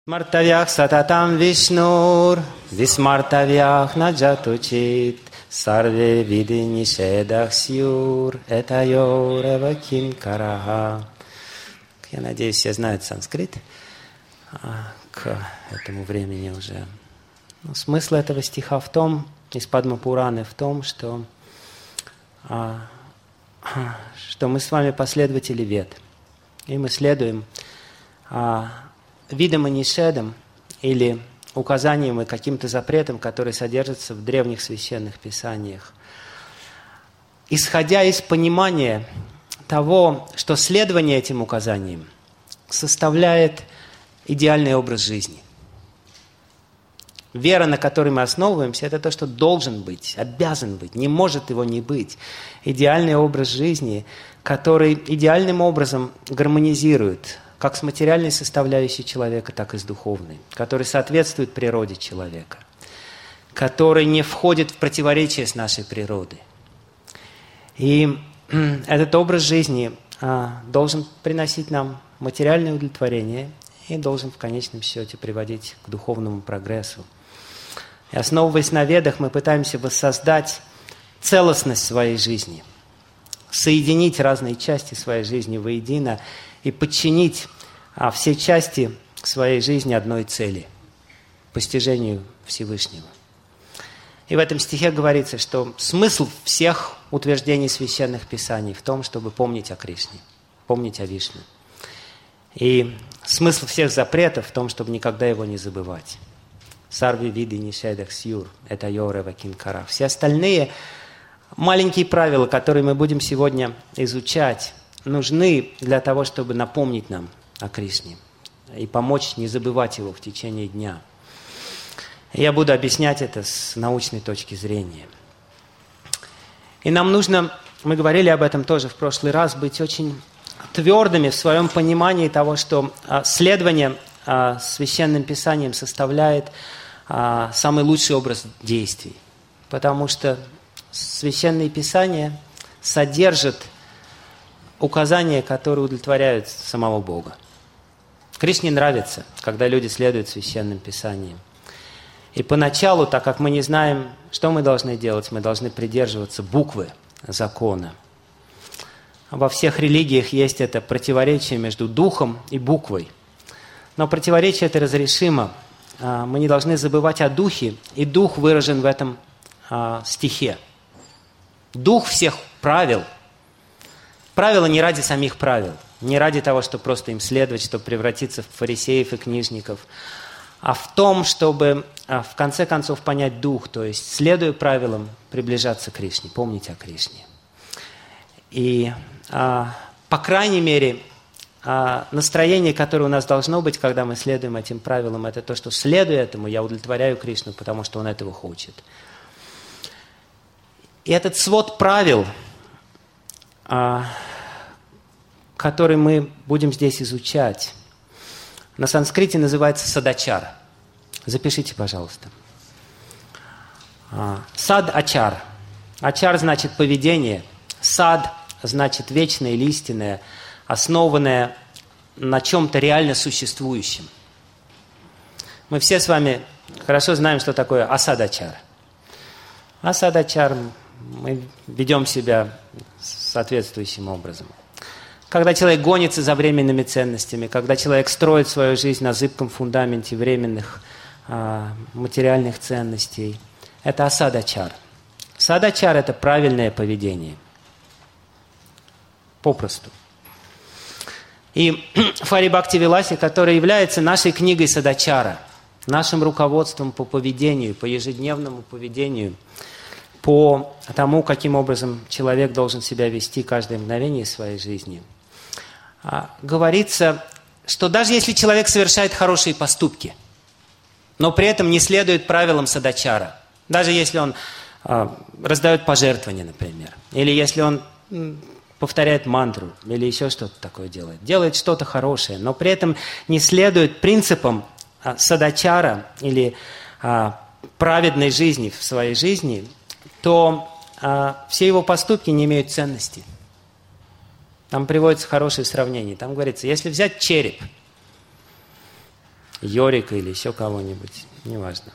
Смартавях сататам вишнур, висмартавях наджатучит, сарве види нишедах сюр, это йорева кинкарага. Я надеюсь, все знают санскрит к этому времени уже. Но смысл этого стиха в том, из Падма-Пураны, в том, что мы с вами последователи Вед. И мы следуем видам и нишедам, или указаниям и каким-то запретам, которые содержатся в древних священных писаниях. Исходя из понимания того, что следование этим указаниям составляет идеальный образ жизни. Вера, на которой мы основываемся, это то, что должен быть, обязан быть, не может его не быть. Идеальный образ жизни, который идеальным образом гармонизирует как с материальной составляющей человека, так и с духовной, который соответствует природе человека, который не входит в противоречие с нашей природой. И этот образ жизни должен приносить нам материальное удовлетворение и должен в конечном счете приводить к духовному прогрессу. И основываясь на ведах, мы пытаемся воссоздать целостность своей жизни, соединить разные части своей жизни воедино и подчинить все части своей жизни одной цели – постижению Всевышнего. И в этом стихе говорится, что смысл всех утверждений священных писаний в том, чтобы помнить о Кришне, помнить о Вишну. И смысл всех запретов в том, чтобы никогда его не забывать. Сарви види нишедах сюр – это йорева кинкара. Все остальные маленькие правила, которые мы будем сегодня изучать, нужны для того, чтобы напомнить нам о Кришне и помочь не забывать его в течение дня. Я буду объяснять это с научной точки зрения. И нам нужно, мы говорили об этом тоже в прошлый раз, быть очень твердыми в своем понимании того, что следование священным писаниям составляет самый лучший образ действий. Потому что священные писания содержат указания, которые удовлетворяют самого Бога. Кришне нравится, когда люди следуют священным писаниям. И поначалу, так как мы не знаем, что мы должны делать, мы должны придерживаться буквы закона. Во всех религиях есть это противоречие между духом и буквой. Но противоречие это разрешимо. Мы не должны забывать о духе, и дух выражен в этом стихе. Дух всех правил. Правила не ради самих правил, не ради того, чтобы просто им следовать, чтобы превратиться в фарисеев и книжников, а в том, чтобы в конце концов понять дух, то есть, следуя правилам, приближаться к Кришне, помнить о Кришне. И, по крайней мере, настроение, которое у нас должно быть, когда мы следуем этим правилам, это то, что, следуя этому, я удовлетворяю Кришну, потому что Он этого хочет. И этот свод правил, который мы будем здесь изучать, на санскрите называется садачар. Запишите, пожалуйста. Сад-ачар. Ачар значит поведение. Сад значит вечное или истинное, основанное на чем-то реально существующем. Мы все с вами хорошо знаем, что такое асадачар. Асадачар, мы ведем себя соответствующим образом. Когда человек гонится за временными ценностями, когда человек строит свою жизнь на зыбком фундаменте временных материальных ценностей, это асадачар. Садачар – это правильное поведение. Попросту. И Фари Бхактивиласи, которая является нашей книгой садачара, нашим руководством по поведению, по ежедневному поведению, по тому, каким образом человек должен себя вести каждое мгновение своей жизни, говорится, что даже если человек совершает хорошие поступки, но при этом не следует правилам садачара, даже если он раздает пожертвования, например, или если он повторяет мантру, или еще что-то такое делает что-то хорошее, но при этом не следует принципам садачара или праведной жизни в своей жизни, то все его поступки не имеют ценности. Там приводится хорошее сравнение. Там говорится, если взять череп Йорика или еще кого-нибудь, неважно.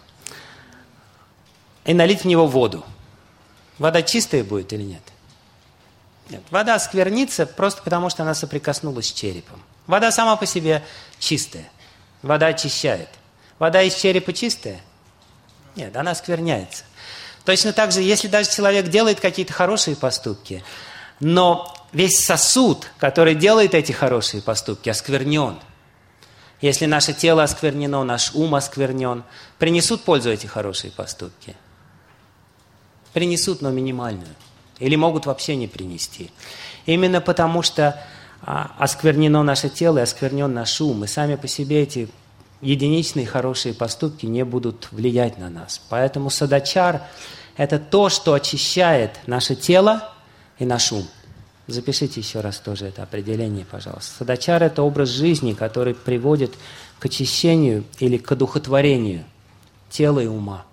И налить в него воду. Вода чистая будет или нет? Нет. Вода осквернится просто потому, что она соприкоснулась с черепом. Вода сама по себе чистая. Вода очищает. Вода из черепа чистая? Нет, она оскверняется. Точно так же, если даже человек делает какие-то хорошие поступки, но весь сосуд, который делает эти хорошие поступки, осквернен. Если наше тело осквернено, наш ум осквернен, принесут пользу эти хорошие поступки? Принесут, но минимальную. Или могут вообще не принести. Именно потому, что осквернено наше тело и осквернен наш ум. И сами по себе эти единичные хорошие поступки не будут влиять на нас. Поэтому садачар – это то, что очищает наше тело и наш ум. Запишите еще раз тоже это определение, пожалуйста. Садачар – это образ жизни, который приводит к очищению или к одухотворению тела и ума.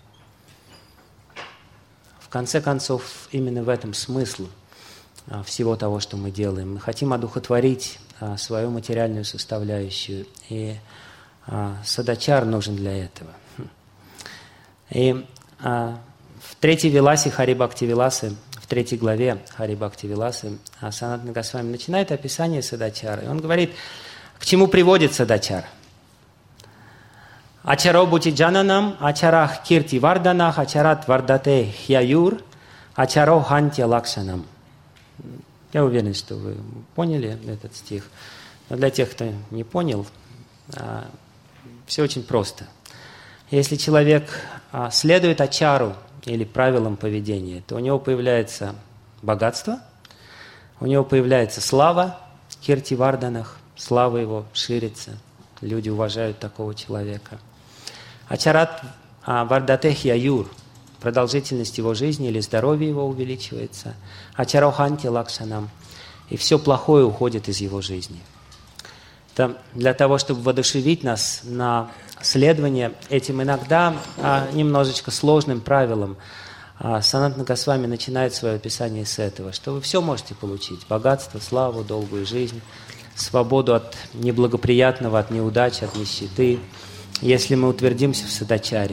В конце концов, именно в этом смысл всего того, что мы делаем. Мы хотим одухотворить свою материальную составляющую, и садачар нужен для этого. И в третьей Виласе Хари Бхакти Виласы, в третьей главе Хари Бхакти Виласы, Санатана Госвами начинает описание садачара. И он говорит, к чему приводит садачар. Ачаро бути джананам, ачарах кирти варданах, ачарат вардате хьяюр, ачаро хантья лакшанам. Я уверен, что вы поняли этот стих. Но для тех, кто не понял, все очень просто. Если человек следует ачару или правилам поведения, то у него появляется богатство, у него появляется слава, кирти варданах, слава его ширится, люди уважают такого человека. Ачарат вардатех яюр, продолжительность его жизни или здоровье его увеличивается. Ачароханти лакшанам, и все плохое уходит из его жизни. Для того, чтобы воодушевить нас на следование этим иногда немножечко сложным правилам, Санатана Госвами начинает свое описание с этого, что вы все можете получить: богатство, славу, долгую жизнь, свободу от неблагоприятного, от неудачи, от нищеты, если мы утвердимся в садачаре.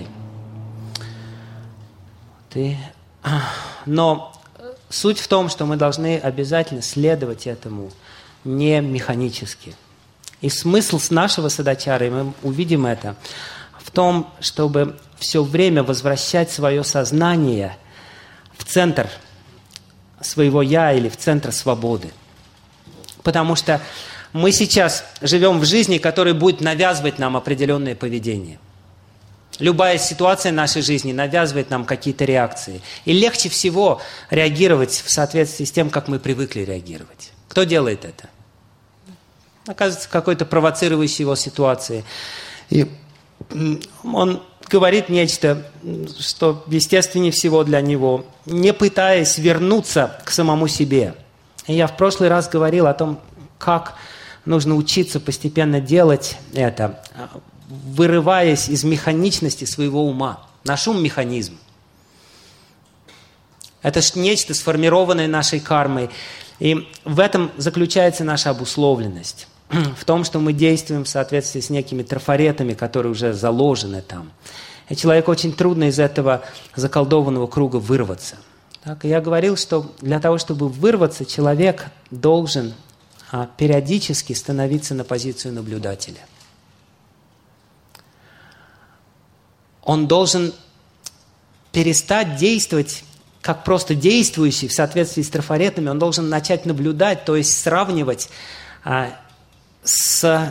Но суть в том, что мы должны обязательно следовать этому не механически. И смысл с нашего садачара, и мы увидим это, в том, чтобы все время возвращать свое сознание в центр своего «я» или в центр свободы. Потому что мы сейчас живем в жизни, которая будет навязывать нам определенное поведение. Любая ситуация в нашей жизни навязывает нам какие-то реакции. И легче всего реагировать в соответствии с тем, как мы привыкли реагировать. Кто делает это? Оказывается, в какой-то провоцирующей его ситуации. И он говорит нечто, что естественнее всего для него, не пытаясь вернуться к самому себе. И я в прошлый раз говорил о том, как нужно учиться постепенно делать это, вырываясь из механичности своего ума. Наш ум – механизм. Это нечто, сформированное нашей кармой. И в этом заключается наша обусловленность. В том, что мы действуем в соответствии с некими трафаретами, которые уже заложены там. И человеку очень трудно из этого заколдованного круга вырваться. Так, и я говорил, что для того, чтобы вырваться, человек должен периодически становиться на позицию наблюдателя. Он должен перестать действовать как просто действующий в соответствии с трафаретами. Он должен начать наблюдать, то есть сравнивать с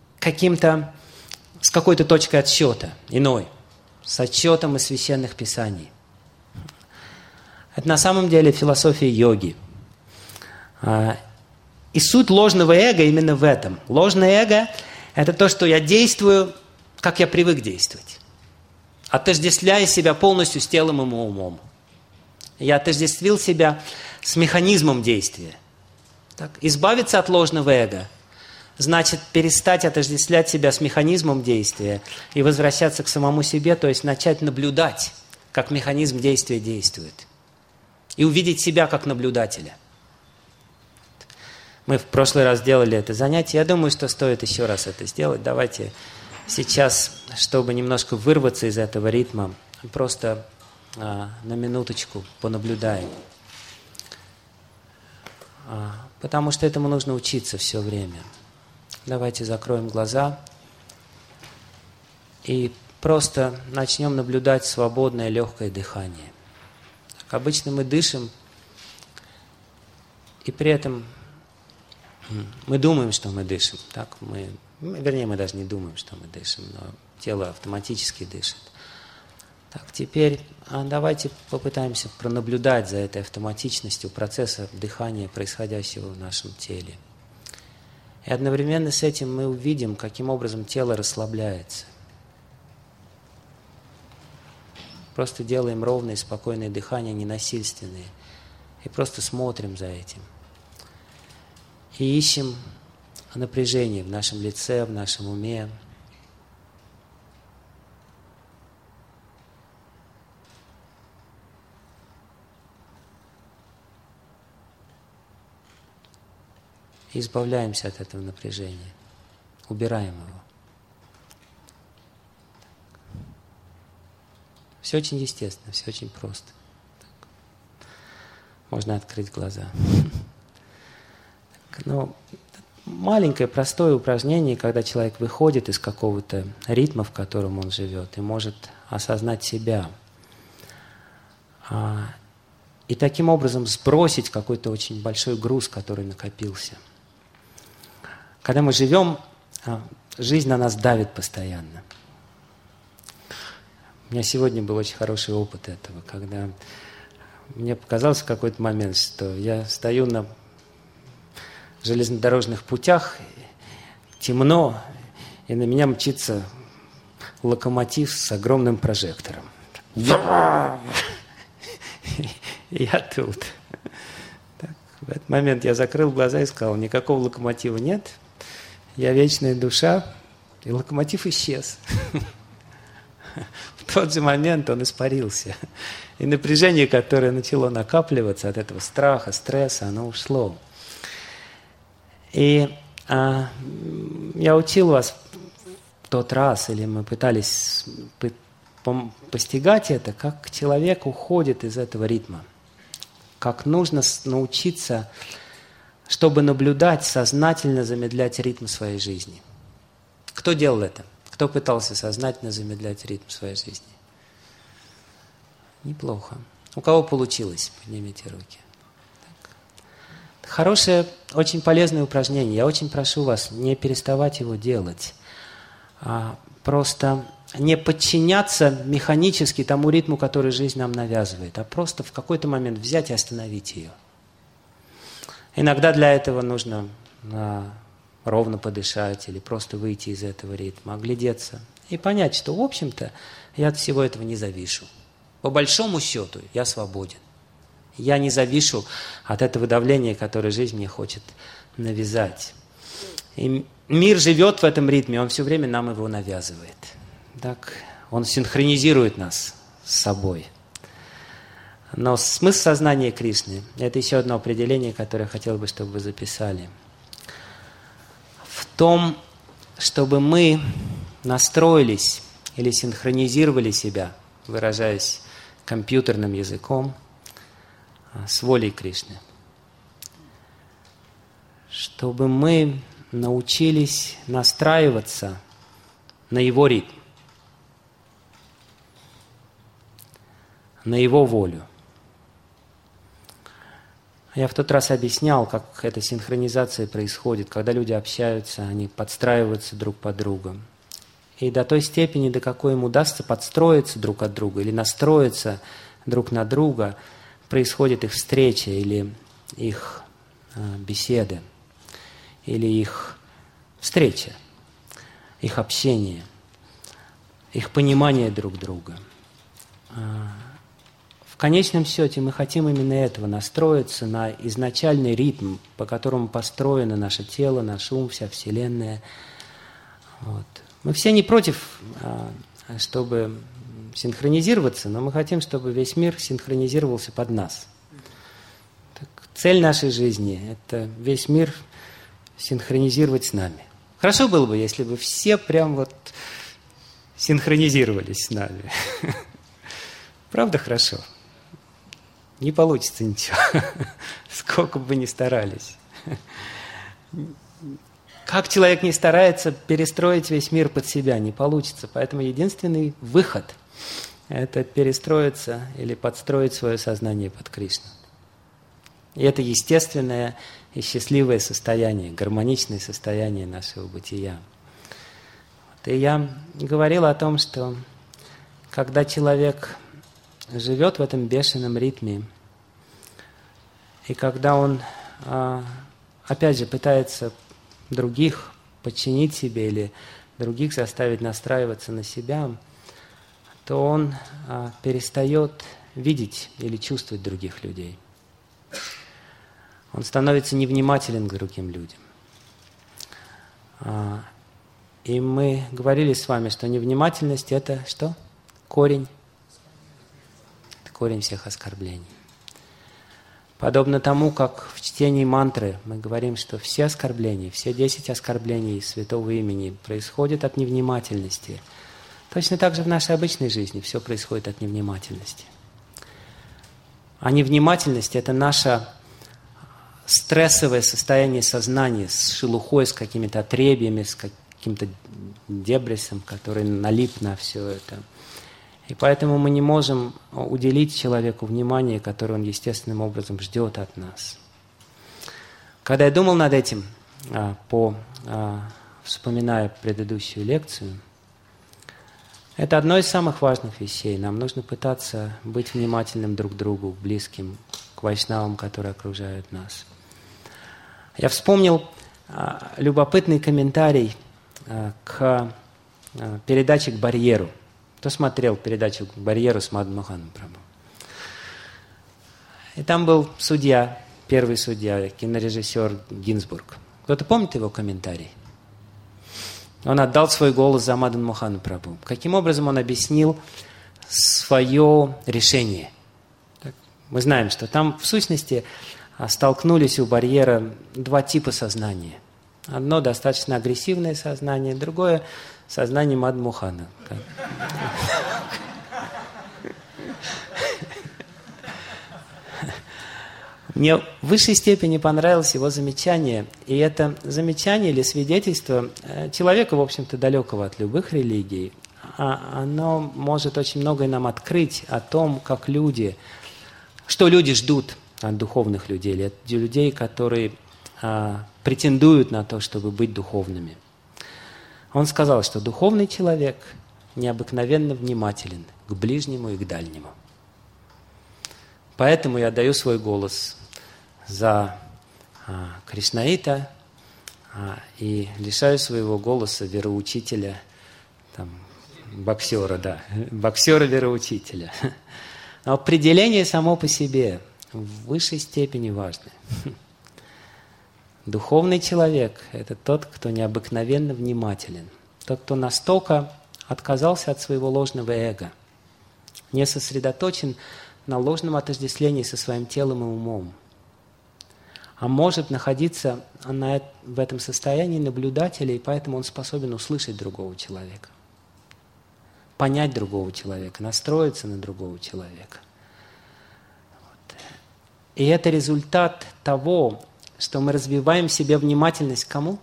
какой-то точкой отсчета иной, с отсчетом из священных писаний. Это на самом деле философия йоги. И суть ложного эго именно в этом. Ложное эго – это то, что я действую, как я привык действовать, отождествляя себя полностью с телом и умом. Я отождествил себя с механизмом действия. Так, избавиться от ложного эго значит перестать отождествлять себя с механизмом действия и возвращаться к самому себе, то есть начать наблюдать, как механизм действия действует. И увидеть себя как наблюдателя. Мы в прошлый раз делали это занятие. Я думаю, что стоит еще раз это сделать. Давайте сейчас, чтобы немножко вырваться из этого ритма, просто на минуточку понаблюдаем. Потому что этому нужно учиться все время. Давайте закроем глаза и просто начнем наблюдать свободное, легкое дыхание. Так, обычно мы дышим, и при этом мы думаем, что мы дышим. Так, мы даже не думаем, что мы дышим, но тело автоматически дышит. Так, теперь давайте попытаемся пронаблюдать за этой автоматичностью процесса дыхания, происходящего в нашем теле. И одновременно с этим мы увидим, каким образом тело расслабляется. Просто делаем ровное, спокойное дыхание, ненасильственное. И просто смотрим за этим. И ищем напряжение в нашем лице, в нашем уме. И избавляемся от этого напряжения. Убираем его. Все очень естественно, все очень просто. Так. Можно открыть глаза. Но маленькое, простое упражнение, когда человек выходит из какого-то ритма, в котором он живет, и может осознать себя. И таким образом сбросить какой-то очень большой груз, который накопился. Когда мы живем, жизнь на нас давит постоянно. У меня сегодня был очень хороший опыт этого, когда мне показалось в какой-то момент, что я стою на железнодорожных путях, темно, и на меня мчится локомотив с огромным прожектором. Я тут. Так, в этот момент я закрыл глаза и сказал, никакого локомотива нет, я вечная душа, и локомотив исчез. В тот же момент он испарился. И напряжение, которое начало накапливаться от этого страха, стресса, оно ушло. И я учил вас в тот раз, или мы пытались постигать это, как человек уходит из этого ритма. Как нужно научиться, чтобы наблюдать, сознательно замедлять ритм своей жизни. Кто делал это? Кто пытался сознательно замедлять ритм своей жизни? Неплохо. У кого получилось? Поднимите руки. Так. Хорошее, очень полезное упражнение. Я очень прошу вас не переставать его делать. Просто не подчиняться механически тому ритму, который жизнь нам навязывает, а просто в какой-то момент взять и остановить ее. Иногда для этого нужно ровно подышать или просто выйти из этого ритма, оглядеться и понять, что, в общем-то, я от всего этого не завишу. По большому счету, я свободен. Я не завишу от этого давления, которое жизнь мне хочет навязать. И мир живет в этом ритме, он все время нам его навязывает. Так, он синхронизирует нас с собой. Но смысл сознания Кришны – это еще одно определение, которое я хотел бы, чтобы вы записали. В том, чтобы мы настроились или синхронизировали себя, выражаясь компьютерным языком, с волей Кришны. Чтобы мы научились настраиваться на его ритм, на его волю. Я в тот раз объяснял, как эта синхронизация происходит, когда люди общаются, они подстраиваются друг под друга. И до той степени, до какой им удастся подстроиться друг от друга или настроиться друг на друга, происходит их встреча или их беседы, или их встреча, их общение, их понимание друг друга. В конечном счете мы хотим именно этого, настроиться на изначальный ритм, по которому построено наше тело, наш ум, вся Вселенная. Вот. Мы все не против, чтобы синхронизироваться, но мы хотим, чтобы весь мир синхронизировался под нас. Так, цель нашей жизни – это весь мир синхронизировать с нами. Хорошо было бы, если бы все прям вот синхронизировались с нами. Правда хорошо? Не получится ничего, сколько бы ни старались. Как человек не старается перестроить весь мир под себя, не получится. Поэтому единственный выход – это перестроиться или подстроить свое сознание под Кришну. И это естественное и счастливое состояние, гармоничное состояние нашего бытия. И я говорил о том, что когда человек живет в этом бешеном ритме, и когда он, опять же, пытается других подчинить себе или других заставить настраиваться на себя, то он перестает видеть или чувствовать других людей. Он становится невнимателен к другим людям. И мы говорили с вами, что невнимательность – это что? Корень. Это корень всех оскорблений. Подобно тому, как в чтении мантры мы говорим, что все оскорбления, все 10 оскорблений святого имени происходят от невнимательности. Точно так же в нашей обычной жизни все происходит от невнимательности. А невнимательность – это наше стрессовое состояние сознания с шелухой, с какими-то отребьями, с каким-то дебрисом, который налип на все это. И поэтому мы не можем уделить человеку внимание, которое он естественным образом ждет от нас. Когда я думал над этим, вспоминая предыдущую лекцию, это одно из самых важных вещей. Нам нужно пытаться быть внимательным друг к другу, близким к вайшнавам, которые окружают нас. Я вспомнил любопытный комментарий к передаче «К барьеру». Кто смотрел передачу «К барьеру» с Мадан Моханом Прабху? И там был судья, первый судья, кинорежиссер Гинзбург. Кто-то помнит его комментарий? Он отдал свой голос за Мадан Мохана Прабху. Каким образом он объяснил свое решение? Мы знаем, что там в сущности столкнулись у барьера два типа сознания. Одно достаточно агрессивное сознание, другое сознание Мадан Мохана. Мне в высшей степени понравилось его замечание. И это замечание или свидетельство человека, в общем-то, далекого от любых религий, оно может очень многое нам открыть о том, как люди, что люди ждут от духовных людей, или от людей, которые претендуют на то, чтобы быть духовными. Он сказал, что духовный человек необыкновенно внимателен к ближнему и к дальнему. Поэтому я даю свой голос за Кришнаита и лишаю своего голоса вероучителя, боксера, боксера-вероучителя. Но определение само по себе в высшей степени важно. Духовный человек – это тот, кто необыкновенно внимателен. Тот, кто настолько отказался от своего ложного эго, не сосредоточен на ложном отождествлении со своим телом и умом, а может находиться в этом состоянии наблюдателя, и поэтому он способен услышать другого человека, понять другого человека, настроиться на другого человека. И это результат того, что мы развиваем в себе внимательность к кому?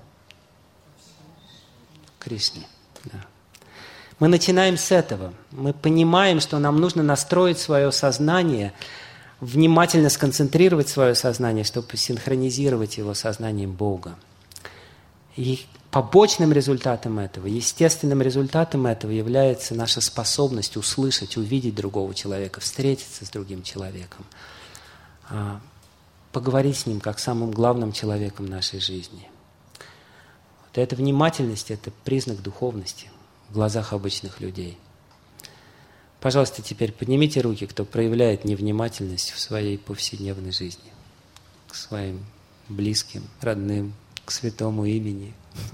Кришне. Да. Мы начинаем с этого. Мы понимаем, что нам нужно настроить свое сознание, внимательно сконцентрировать свое сознание, чтобы синхронизировать его с сознанием Бога. И побочным результатом этого, естественным результатом этого является наша способность услышать, увидеть другого человека, встретиться с другим человеком, поговорить с ним как самым главным человеком нашей жизни. Вот эта внимательность – это признак духовности в глазах обычных людей. Пожалуйста, теперь поднимите руки, кто проявляет невнимательность в своей повседневной жизни, к своим близким, родным, к святому имени.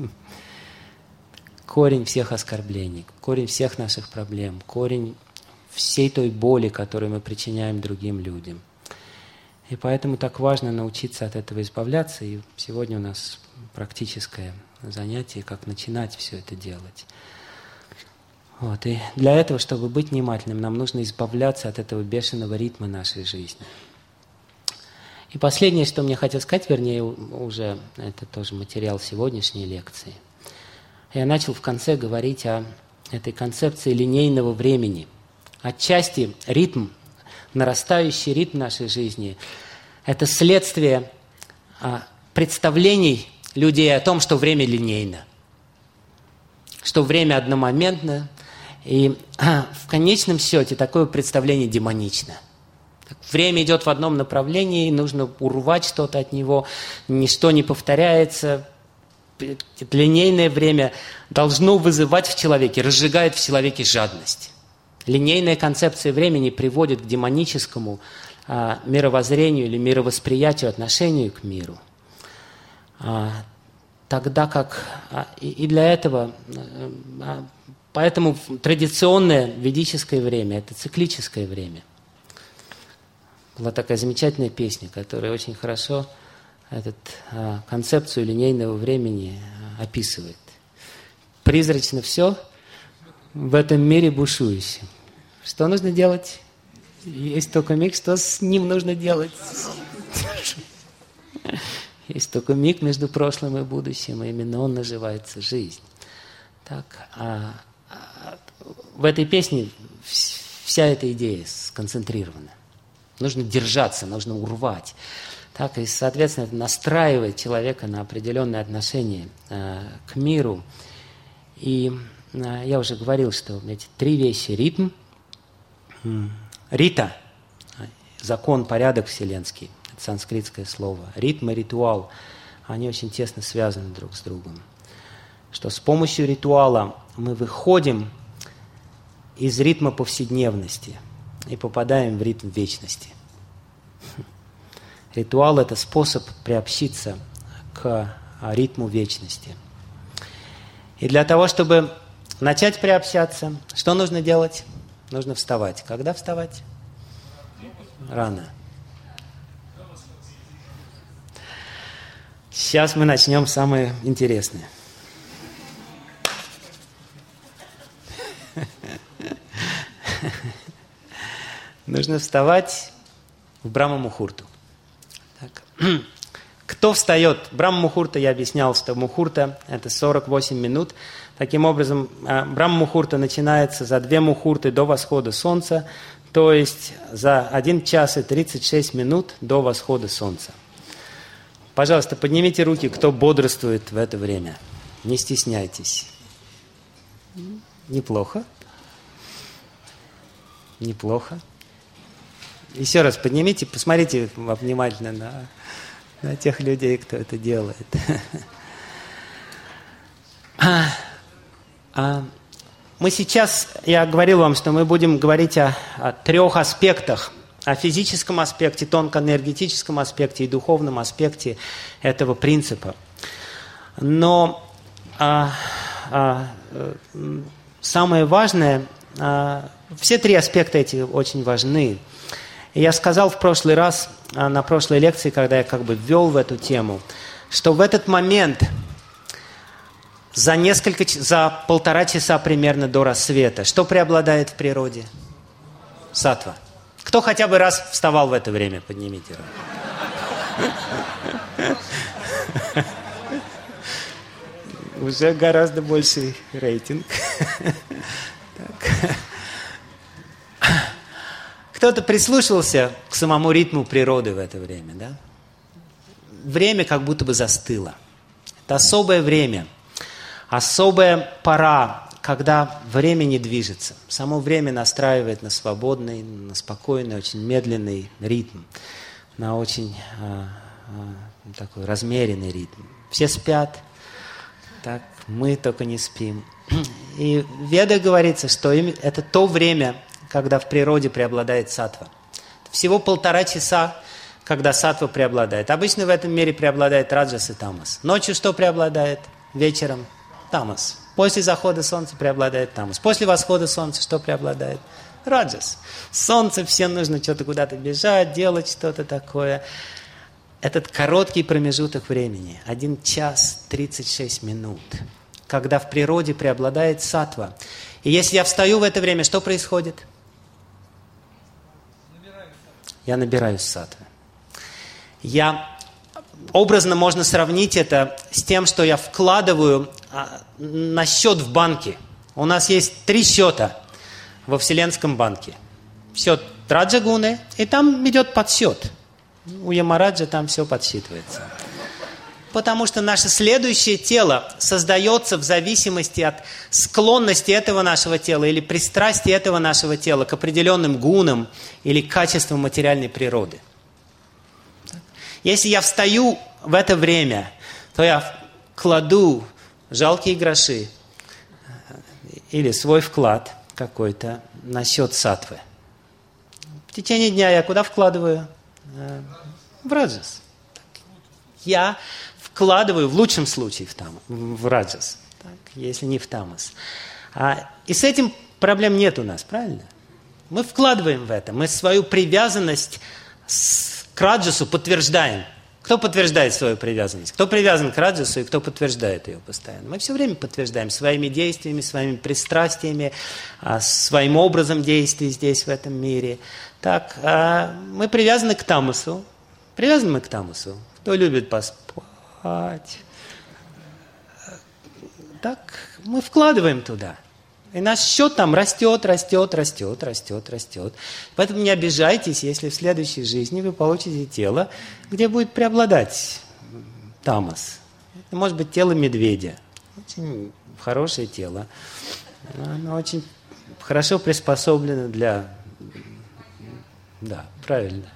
Корень всех оскорблений, корень всех наших проблем, корень всей той боли, которую мы причиняем другим людям. И поэтому так важно научиться от этого избавляться. И сегодня у нас практическое занятие, как начинать все это делать. Вот. И для этого, чтобы быть внимательным, нам нужно избавляться от этого бешеного ритма нашей жизни. И последнее, что мне хотел сказать, вернее, уже это тоже материал сегодняшней лекции. Я начал в конце говорить о этой концепции линейного времени. Отчасти ритм, нарастающий ритм нашей жизни – это следствие представлений людей о том, что время линейно, что время одномоментно, и в конечном счете такое представление демонично. Время идет в одном направлении, нужно урвать что-то от него, ничто не повторяется. Линейное время должно вызывать в человеке, разжигает в человеке жадность. Линейная концепция времени приводит к демоническому мировоззрению или мировосприятию, отношению к миру. Тогда как и для этого, поэтому традиционное ведическое время – это циклическое время. Была такая замечательная песня, которая очень хорошо эту концепцию линейного времени описывает. Призрачно все в этом мире бушующем. Что нужно делать? Есть только миг, что с ним нужно делать? Есть только миг между прошлым и будущим, и именно он называется жизнь. Так, в этой песне вся эта идея сконцентрирована. Нужно держаться, нужно урвать. Так, и, соответственно, это настраивает человека на определенное отношение к миру. И я уже говорил, что эти три вещи – ритм, рита, закон, порядок вселенский, это санскритское слово, ритм и ритуал, они очень тесно связаны друг с другом. Что с помощью ритуала мы выходим из ритма повседневности и попадаем в ритм вечности. Ритуал – это способ приобщиться к ритму вечности. И для того, чтобы начать приобщаться, что нужно делать? Нужно вставать. Когда вставать? Рано. Сейчас мы начнем самое интересное. Нужно вставать в Брахма-мухурту. Кто встает? Брахма-мухурта, я объяснял, что мухурта – это 48 минут. Таким образом, Брахма-мухурта начинается за 2 мухурты до восхода солнца, то есть за 1 час и 36 минут до восхода солнца. Пожалуйста, поднимите руки, кто бодрствует в это время. Не стесняйтесь. Неплохо. Неплохо. Еще раз поднимите, посмотрите внимательно на тех людей, кто это делает. Мы сейчас, я говорил вам, что мы будем говорить о 3 аспектах. О физическом аспекте, тонкоэнергетическом аспекте и духовном аспекте этого принципа. Но самое важное, все 3 аспекта эти очень важны. И я сказал в прошлый раз, на прошлой лекции, когда я как бы ввел в эту тему, что в этот момент, за 1,5 часа примерно до рассвета, что преобладает в природе? Саттва. Кто хотя бы раз вставал в это время? Поднимите руку. Уже гораздо больший рейтинг. Кто-то прислушивался к самому ритму природы в это время, да? Время как будто бы застыло. Это особое время, особая пора, когда время не движется. Само время настраивает на свободный, на спокойный, очень медленный ритм, на очень такой размеренный ритм. Все спят, так мы только не спим. И в Ведах говорится, что это то время, когда в природе преобладает саттва. Всего 1,5 часа, когда саттва преобладает. Обычно в этом мире преобладает раджас и тамас. Ночью что преобладает? Вечером тамас. После захода солнца преобладает тамас. После восхода солнца что преобладает? Раджас. Солнце, всем нужно что-то куда-то бежать, делать что-то такое. Этот короткий промежуток времени, 1 час 36 минут, когда в природе преобладает саттва. И если я встаю в это время, что происходит? Я набираюсь саттвы. Образно можно сравнить это с тем, что я вкладываю на счет в банке. У нас есть 3 счета во Вселенском банке. Счет Раджагуны, и там идет подсчет. У Ямараджа там все подсчитывается. Потому что наше следующее тело создается в зависимости от склонности этого нашего тела или пристрастия этого нашего тела к определенным гунам или качествам материальной природы. Если я встаю в это время, то я кладу жалкие гроши или свой вклад какой-то на счет саттвы. В течение дня я куда вкладываю? В раджас. Я вкладываю, в лучшем случае, в раджас, если не в тамас. И с этим проблем нет у нас, правильно? Мы вкладываем в это, мы свою привязанность к раджасу подтверждаем. Кто подтверждает свою привязанность? Кто привязан к раджасу и кто подтверждает ее постоянно? Мы все время подтверждаем своими действиями, своими пристрастиями, своим образом действий здесь, в этом мире. Так, мы привязаны к тамасу. Привязаны мы к тамасу. Кто любит поспать? Так, мы вкладываем туда. И наш счет там растет. Поэтому не обижайтесь, если в следующей жизни вы получите тело, где будет преобладать тамас. Это может быть тело медведя. Очень хорошее тело. Оно очень хорошо приспособлено для... Да, правильно.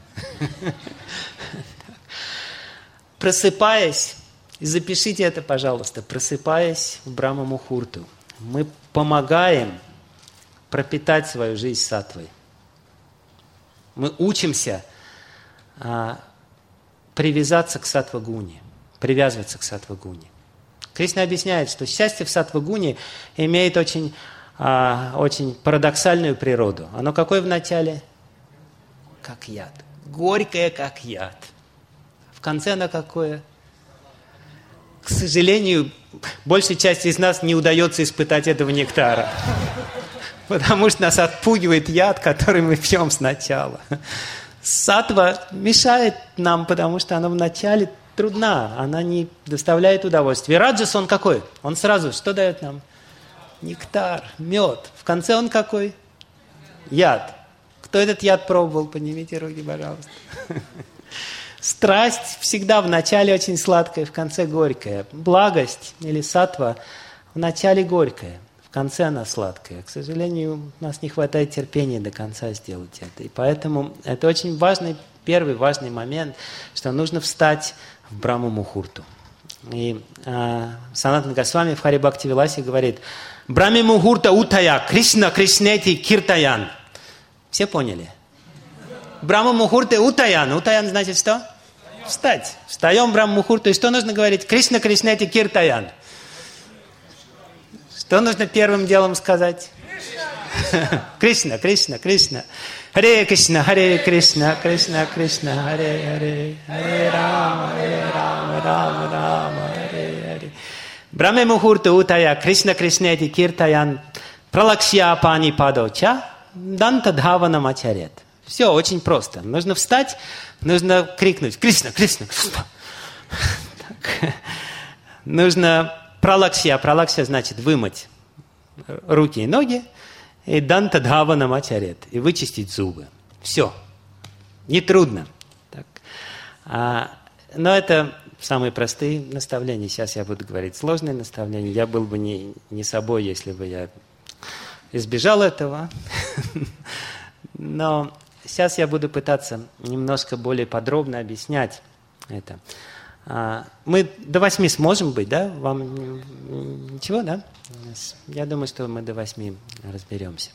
Просыпаясь, и запишите это, пожалуйста, просыпаясь в Брахма-мухурту, мы помогаем пропитать свою жизнь саттвой. Мы учимся привязаться к саттва-гуне, привязываться к саттва-гуне. Кришна объясняет, что счастье в саттва-гуне имеет очень парадоксальную природу. Оно какое в начале? Как яд. Горькое, как яд. В конце оно какое? К сожалению, большей части из нас не удается испытать этого нектара. Потому что нас отпугивает яд, который мы пьем сначала. Саттва мешает нам, потому что она вначале трудна, она не доставляет удовольствия. Раджас он какой? Он сразу что дает нам? Нектар, мед. В конце он какой? Яд. Кто этот яд пробовал? Поднимите руки, пожалуйста. Страсть всегда в начале очень сладкая, в конце горькая. Благость или саттва в начале горькая, в конце она сладкая. К сожалению, у нас не хватает терпения до конца сделать это. И поэтому это очень важный, первый важный момент, что нужно встать в Брахма-мухурту. И Санатана Госвами в Хари Бхакти Виласе говорит: «Брахма-мухурта утая, Кришна Кришнети киртаян». Все поняли? Брахма-мухурта утаян. Утаян значит что? Встать. Встаем в Брахма-мухурту. И что нужно говорить? Кришна Кришнети киртаян. Что нужно первым делом сказать? Кришна, Кришна, Кришна. Харе Кришна, Харе Кришна, Кришна Кришна, Харе Харе, Харе Рама, Рама Рама, Харе Харе. Брахма-мухурта утая, Кришна Кришнети киртаян, пралакшья пани падоча, данта дхавана мачарет. Все очень просто. Нужно встать, нужно крикнуть: Кришна, Кришна, Кришна. Нужно пралакшья. Пралакшья значит вымыть руки и ноги. И данта дхавана мачарет. И вычистить зубы. Все. Нетрудно. Но это самые простые наставления. Сейчас я буду говорить сложные наставления. Я был бы не собой, если бы я избежал этого. Но сейчас я буду пытаться немножко более подробно объяснять это. Мы до 8 сможем быть, да? Вам ничего, да? Я думаю, что мы до 8 разберемся.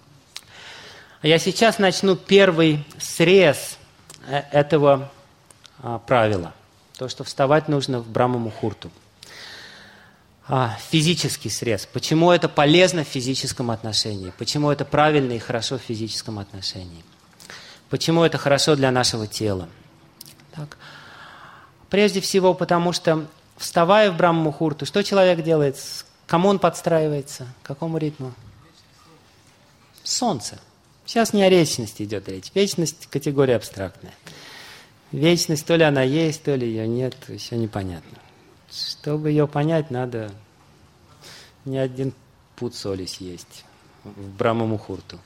Я сейчас начну первый срез этого правила. То, что вставать нужно в Брахма-мухурту. Физический срез. Почему это полезно в физическом отношении? Почему это правильно и хорошо в физическом отношении? Почему это хорошо для нашего тела? Так. Прежде всего, потому что, вставая в Брахма-мухурту, что человек делает? кому он подстраивается? К какому ритму? Солнце. Сейчас не о вечности идет речь. Вечность – категория абстрактная. Вечность, то ли она есть, то ли ее нет, еще непонятно. Чтобы ее понять, надо не один пуд соли съесть в Брахма-мухурту.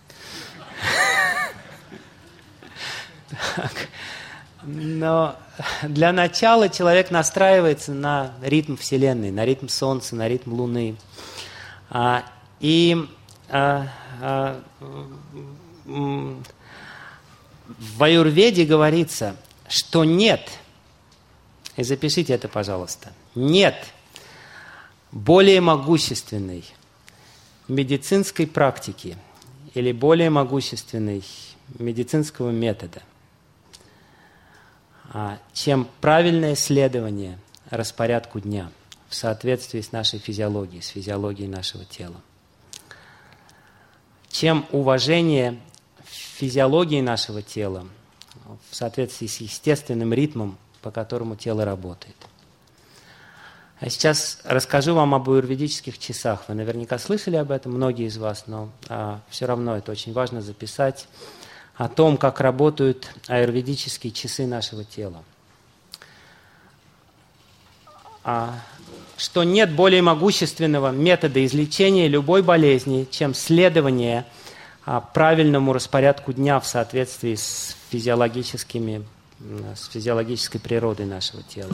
Но для начала человек настраивается на ритм Вселенной, на ритм Солнца, на ритм Луны. И в аюрведе говорится, что нет, и запишите это, пожалуйста, нет более могущественной медицинской практики или более могущественной медицинского метода, чем правильное следование распорядку дня в соответствии с нашей физиологией, с физиологией нашего тела, чем уважение физиологии нашего тела в соответствии с естественным ритмом, по которому тело работает. А сейчас расскажу вам об аюрведических часах. Вы наверняка слышали об этом, многие из вас, но все равно это очень важно записать, о том, как работают аюрведические часы нашего тела. Что нет более могущественного метода излечения любой болезни, чем следование правильному распорядку дня в соответствии с физиологической природой нашего тела.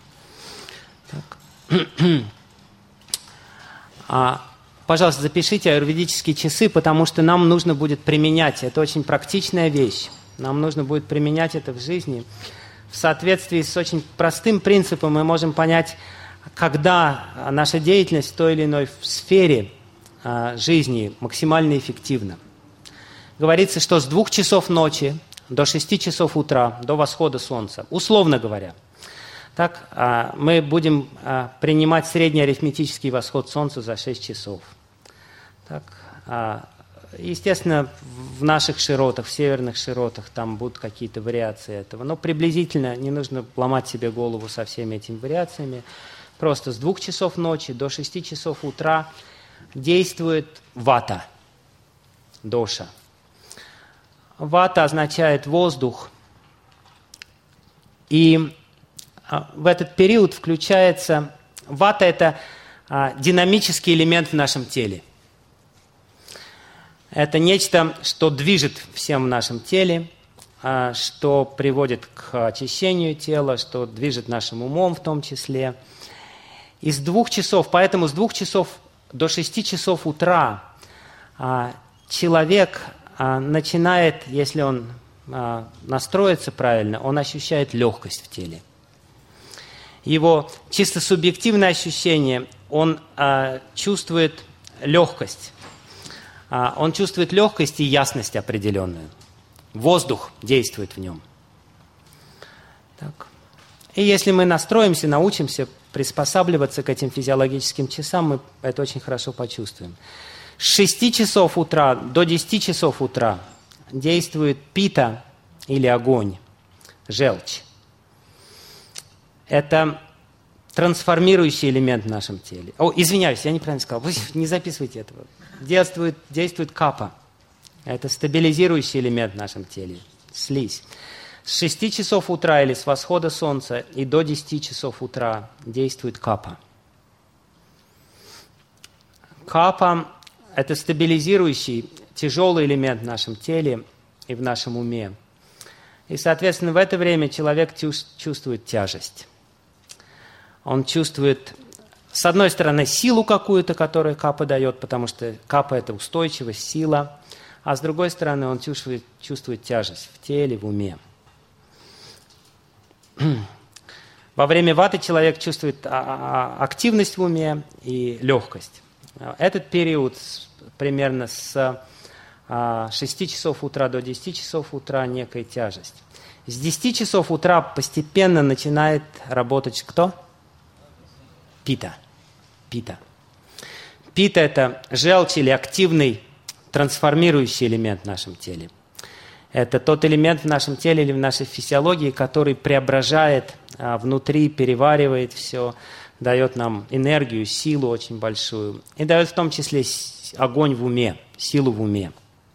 Пожалуйста, запишите аюрведические часы, потому что нам нужно будет применять. Это очень практичная вещь. Нам нужно будет применять это в жизни. В соответствии с очень простым принципом мы можем понять, когда наша деятельность в той или иной сфере жизни максимально эффективна. Говорится, что с 2 часов ночи до 6 часов утра, до восхода солнца, условно говоря, так, мы будем принимать средний арифметический восход солнца за 6 часов. Так, естественно, в наших широтах, в северных широтах, там будут какие-то вариации этого. Но приблизительно не нужно ломать себе голову со всеми этими вариациями. Просто с 2 часов ночи до 6 часов утра действует вата, доша. Вата означает воздух. И в этот период включается... Вата – это динамический элемент в нашем теле. Это нечто, что движет всем в нашем теле, что приводит к очищению тела, что движет нашим умом в том числе. И с 2 часов, поэтому с 2 часов до 6 часов утра человек начинает, если он настроится правильно, он ощущает легкость в теле. Его чисто субъективное ощущение, он чувствует легкость. Он чувствует легкость и ясность определенную. Воздух действует в нем. Так. И если мы настроимся, научимся приспосабливаться к этим физиологическим часам, мы это очень хорошо почувствуем. С 6 часов утра до 10 часов утра действует пита или огонь, желчь. Это трансформирующий элемент в нашем теле. Извиняюсь, я неправильно сказал. Вы не записывайте этого. Действует капа. Это стабилизирующий элемент в нашем теле. Слизь. С 6 часов утра или с восхода солнца и до 10 часов утра действует капа. Капа – это стабилизирующий, тяжелый элемент в нашем теле и в нашем уме. И, соответственно, в это время человек чувствует тяжесть. Он чувствует, с одной стороны, силу какую-то, которую капа дает, потому что капа – это устойчивость, сила, а с другой стороны, он чувствует тяжесть в теле, в уме. Во время ваты человек чувствует активность в уме и легкость. Этот период примерно с 6 часов утра до 10 часов утра некая тяжесть. С 10 часов утра постепенно начинает работать кто? Пита. Пита. Пита – это желчь или активный трансформирующий элемент в нашем теле. Это тот элемент в нашем теле или в нашей физиологии, который преображает внутри, переваривает все, дает нам энергию, силу очень большую. И дает в том числе огонь в уме, силу в уме.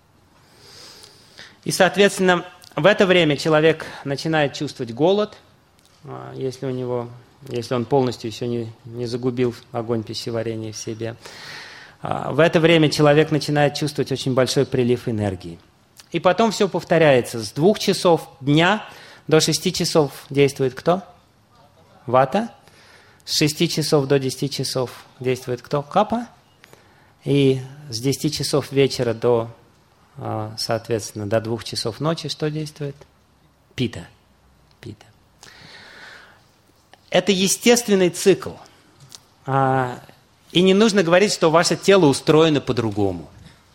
И, соответственно, в это время человек начинает чувствовать голод, если он полностью еще не загубил огонь пищеварения в себе. В это время человек начинает чувствовать очень большой прилив энергии. И потом все повторяется. С 2 часов дня до 6 часов действует кто? Вата. С 6 часов до 10 часов действует кто? Капа. И с 10 часов вечера до, соответственно, до 2 часов ночи что действует? Пита. Пита. Это естественный цикл. И не нужно говорить, что ваше тело устроено по-другому.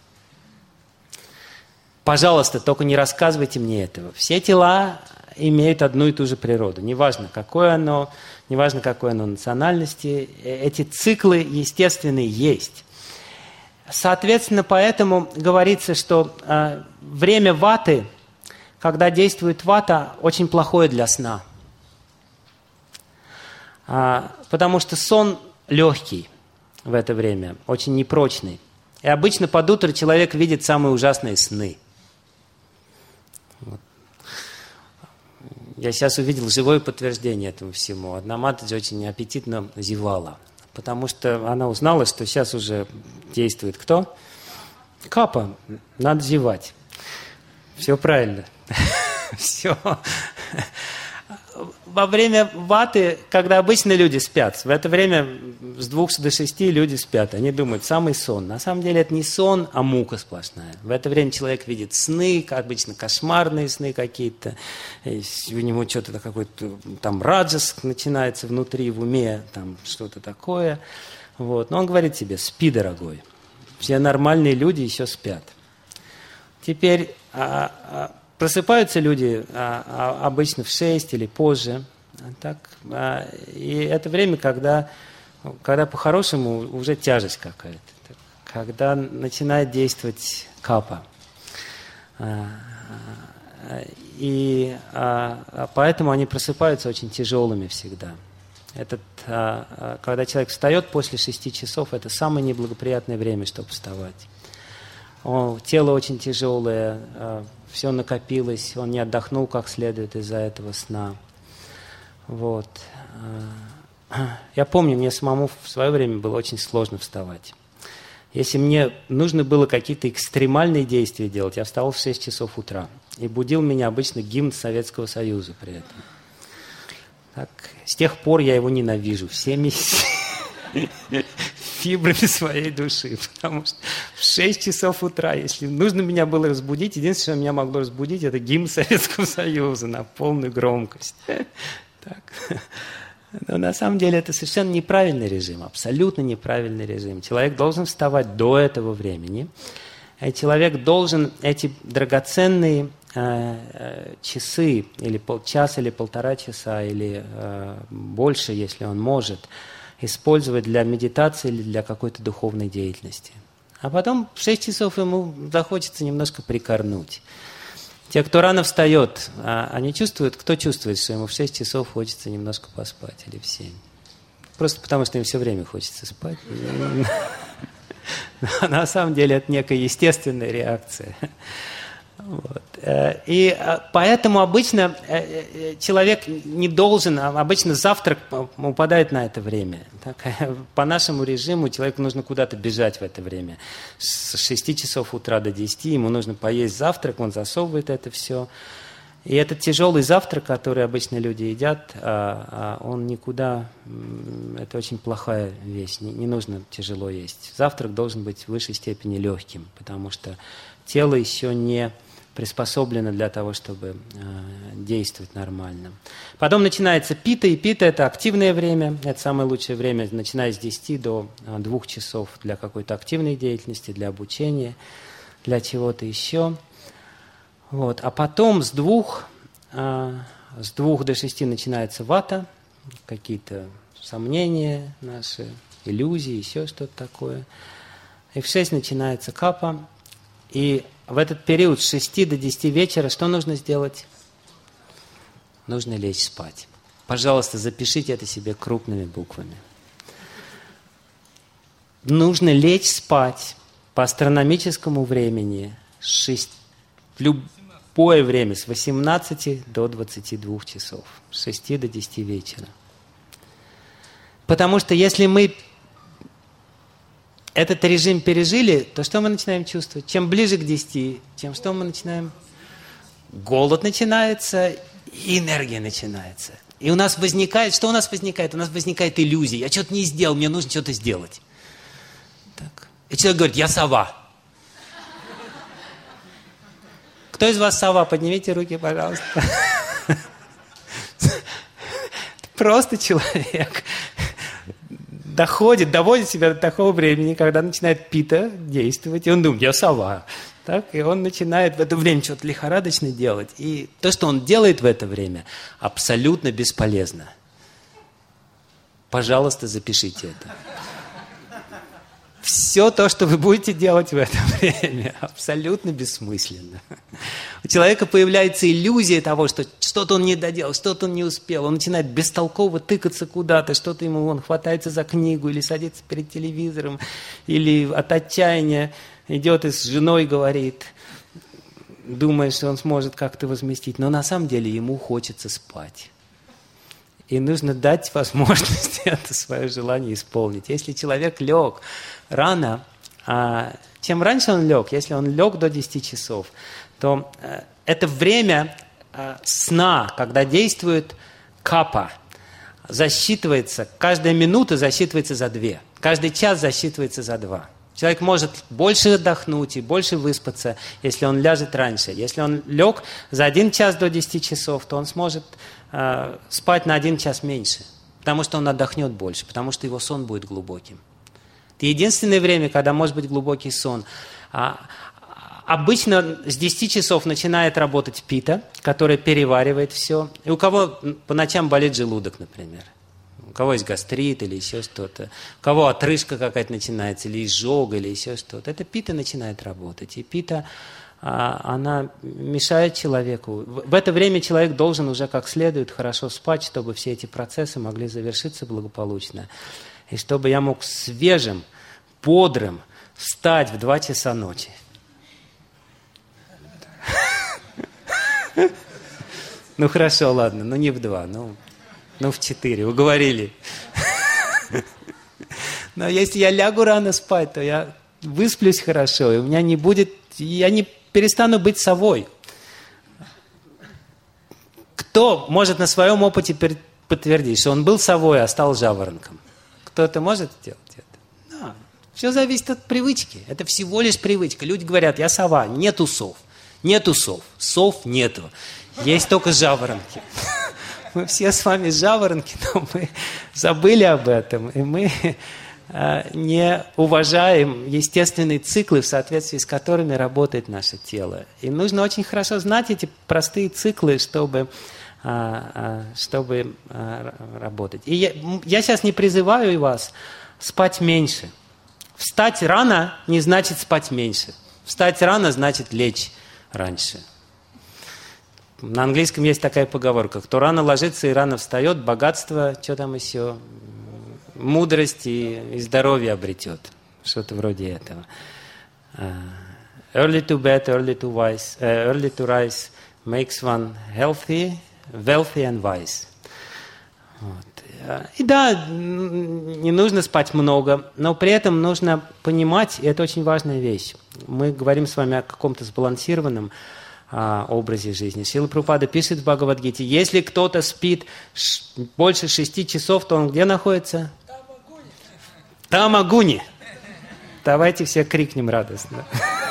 Пожалуйста, только не рассказывайте мне этого. Все тела имеют одну и ту же природу. Неважно, какое оно национальности. Эти циклы естественные есть. Соответственно, поэтому говорится, что время ваты, когда действует вата, очень плохое для сна. Потому что сон легкий в это время, очень непрочный. И обычно под утро человек видит самые ужасные сны. Вот. Я сейчас увидел живое подтверждение этому всему. Одна Матаджи очень аппетитно зевала, потому что она узнала, что сейчас уже действует кто? Капа, надо зевать. Все правильно. Все. Во время ваты, когда обычно люди спят, в это время с 2 до 6 люди спят, они думают, самый сон. На самом деле это не сон, а мука сплошная. В это время человек видит сны, как обычно кошмарные сны какие-то, у него что-то какой-то там раджас начинается внутри, в уме, там что-то такое. Вот. Но он говорит себе, спи, дорогой. Все нормальные люди еще спят. Теперь... Просыпаются люди обычно в 6 или позже. И это время, когда по-хорошему уже тяжесть какая-то. Когда начинает действовать капа. И поэтому они просыпаются очень тяжелыми всегда. Когда человек встает после 6 часов, это самое неблагоприятное время, чтобы вставать. Тело очень тяжелое, все накопилось, он не отдохнул как следует из-за этого сна. Вот. Я помню, мне самому в свое время было очень сложно вставать. Если мне нужно было какие-то экстремальные действия делать, я вставал в 6 часов утра. И будил меня обычно гимн Советского Союза при этом. Так, с тех пор я его ненавижу всеми фибрами своей души, потому что в 6 часов утра, если нужно меня было разбудить, единственное, что меня могло разбудить, это гимн Советского Союза на полную громкость. Так. Но на самом деле это совершенно неправильный режим, абсолютно неправильный режим. Человек должен вставать до этого времени, и человек должен эти драгоценные часы, или час, или 1,5 часа, или больше, если он может, использовать для медитации или для какой-то духовной деятельности. А потом в 6 часов ему захочется немножко прикорнуть. Те, кто рано встает, они чувствуют, кто чувствует, что ему в 6 часов хочется немножко поспать, или в 7? Просто потому, что им все время хочется спать. На самом деле это некая естественная реакция. Вот. И поэтому обычно человек не должен, обычно завтрак упадает на это время. Так, по нашему режиму человеку нужно куда-то бежать в это время. С 6 часов утра до 10 ему нужно поесть завтрак, он засовывает это все. И этот тяжелый завтрак, который обычно люди едят, он никуда, это очень плохая вещь, не нужно тяжело есть. Завтрак должен быть в высшей степени легким, потому что тело еще не приспособлено для того, чтобы действовать нормально. Потом начинается пита, и пита – это активное время, это самое лучшее время, начиная с 10 до 2 часов для какой-то активной деятельности, для обучения, для чего-то еще. Вот. А потом с 2 до 6 начинается вата, какие-то сомнения наши, иллюзии, еще что-то такое. И в 6 начинается капа. И в этот период с 6 до 10 вечера что нужно сделать? Нужно лечь спать. Пожалуйста, запишите это себе крупными буквами. нужно лечь спать по астрономическому времени в любое время с 18 до 22 часов, с 6 до 10 вечера. Потому что если мы этот режим пережили, то что мы начинаем чувствовать? Чем ближе к 10, тем что мы начинаем? Голод начинается, и энергия начинается. И у нас возникает, что у нас возникает? У нас возникает иллюзия. Я что-то не сделал, мне нужно что-то сделать. Так. И человек говорит, я сова. Кто из вас сова? Поднимите руки, пожалуйста. Просто человек доводит себя до такого времени, когда начинает пита действовать, и он думает, я сова. Так, и он начинает в это время что-то лихорадочно делать. И то, что он делает в это время, абсолютно бесполезно. Пожалуйста, запишите это. Все то, что вы будете делать в это время, абсолютно бессмысленно. У человека появляется иллюзия того, что что-то он не доделал, что-то он не успел. Он начинает бестолково тыкаться куда-то, что-то ему, он хватается за книгу или садится перед телевизором, или от отчаяния идет и с женой говорит, думая, что он сможет как-то возместить. Но на самом деле ему хочется спать. И нужно дать возможность это свое желание исполнить. Если человек лег рано, чем раньше он лег, если он лег до 10 часов, то это время сна, когда действует капа, засчитывается, каждая минута засчитывается за 2, каждый час засчитывается за 2. Человек может больше отдохнуть и больше выспаться, если он ляжет раньше. Если он лег за 1 час до 10 часов, то он сможет спать на 1 час меньше, потому что он отдохнет больше, потому что его сон будет глубоким. Это единственное время, когда может быть глубокий сон. Обычно с 10 часов начинает работать пита, которая переваривает все. И у кого по ночам болит желудок, например. У кого есть гастрит или еще что-то. У кого отрыжка какая-то начинается, или изжога, или еще что-то. Это пита начинает работать. И пита, она мешает человеку. В это время человек должен уже как следует хорошо спать, чтобы все эти процессы могли завершиться благополучно. И чтобы я мог свежим, бодрым встать в 2 часа ночи. Ну хорошо, ладно, ну не в 2, ну в 4, уговорили. Но если я лягу рано спать, то я высплюсь хорошо, и у меня не будет, я не перестану быть совой. Кто может на своем опыте подтвердить, что он был совой, а стал жаворонком? Кто-то может сделать это? Да. Все зависит от привычки. Это всего лишь привычка. Люди говорят, я сова, нету сов. Нету сов. Сов нету. Есть только жаворонки. Мы все с вами жаворонки, но мы забыли об этом. И мы не уважаем естественные циклы, в соответствии с которыми работает наше тело. И нужно очень хорошо знать эти простые циклы, чтобы работать. И я сейчас не призываю вас спать меньше. Встать рано не значит спать меньше. Встать рано значит лечь раньше. На английском есть такая поговорка: кто рано ложится и рано встает, богатство, что там еще, мудрость и здоровье обретет. Что-то вроде этого. Early to bed, early to rise makes one healthy, wealthy and wise. Вот. И да, не нужно спать много, но при этом нужно понимать, и это очень важная вещь. Мы говорим с вами о каком-то сбалансированном образе жизни. Шрила Прабхупада пишет в Бхагавад-гите, если кто-то спит больше 6 часов, то он где находится? Тамагуни. Давайте все крикнем радостно.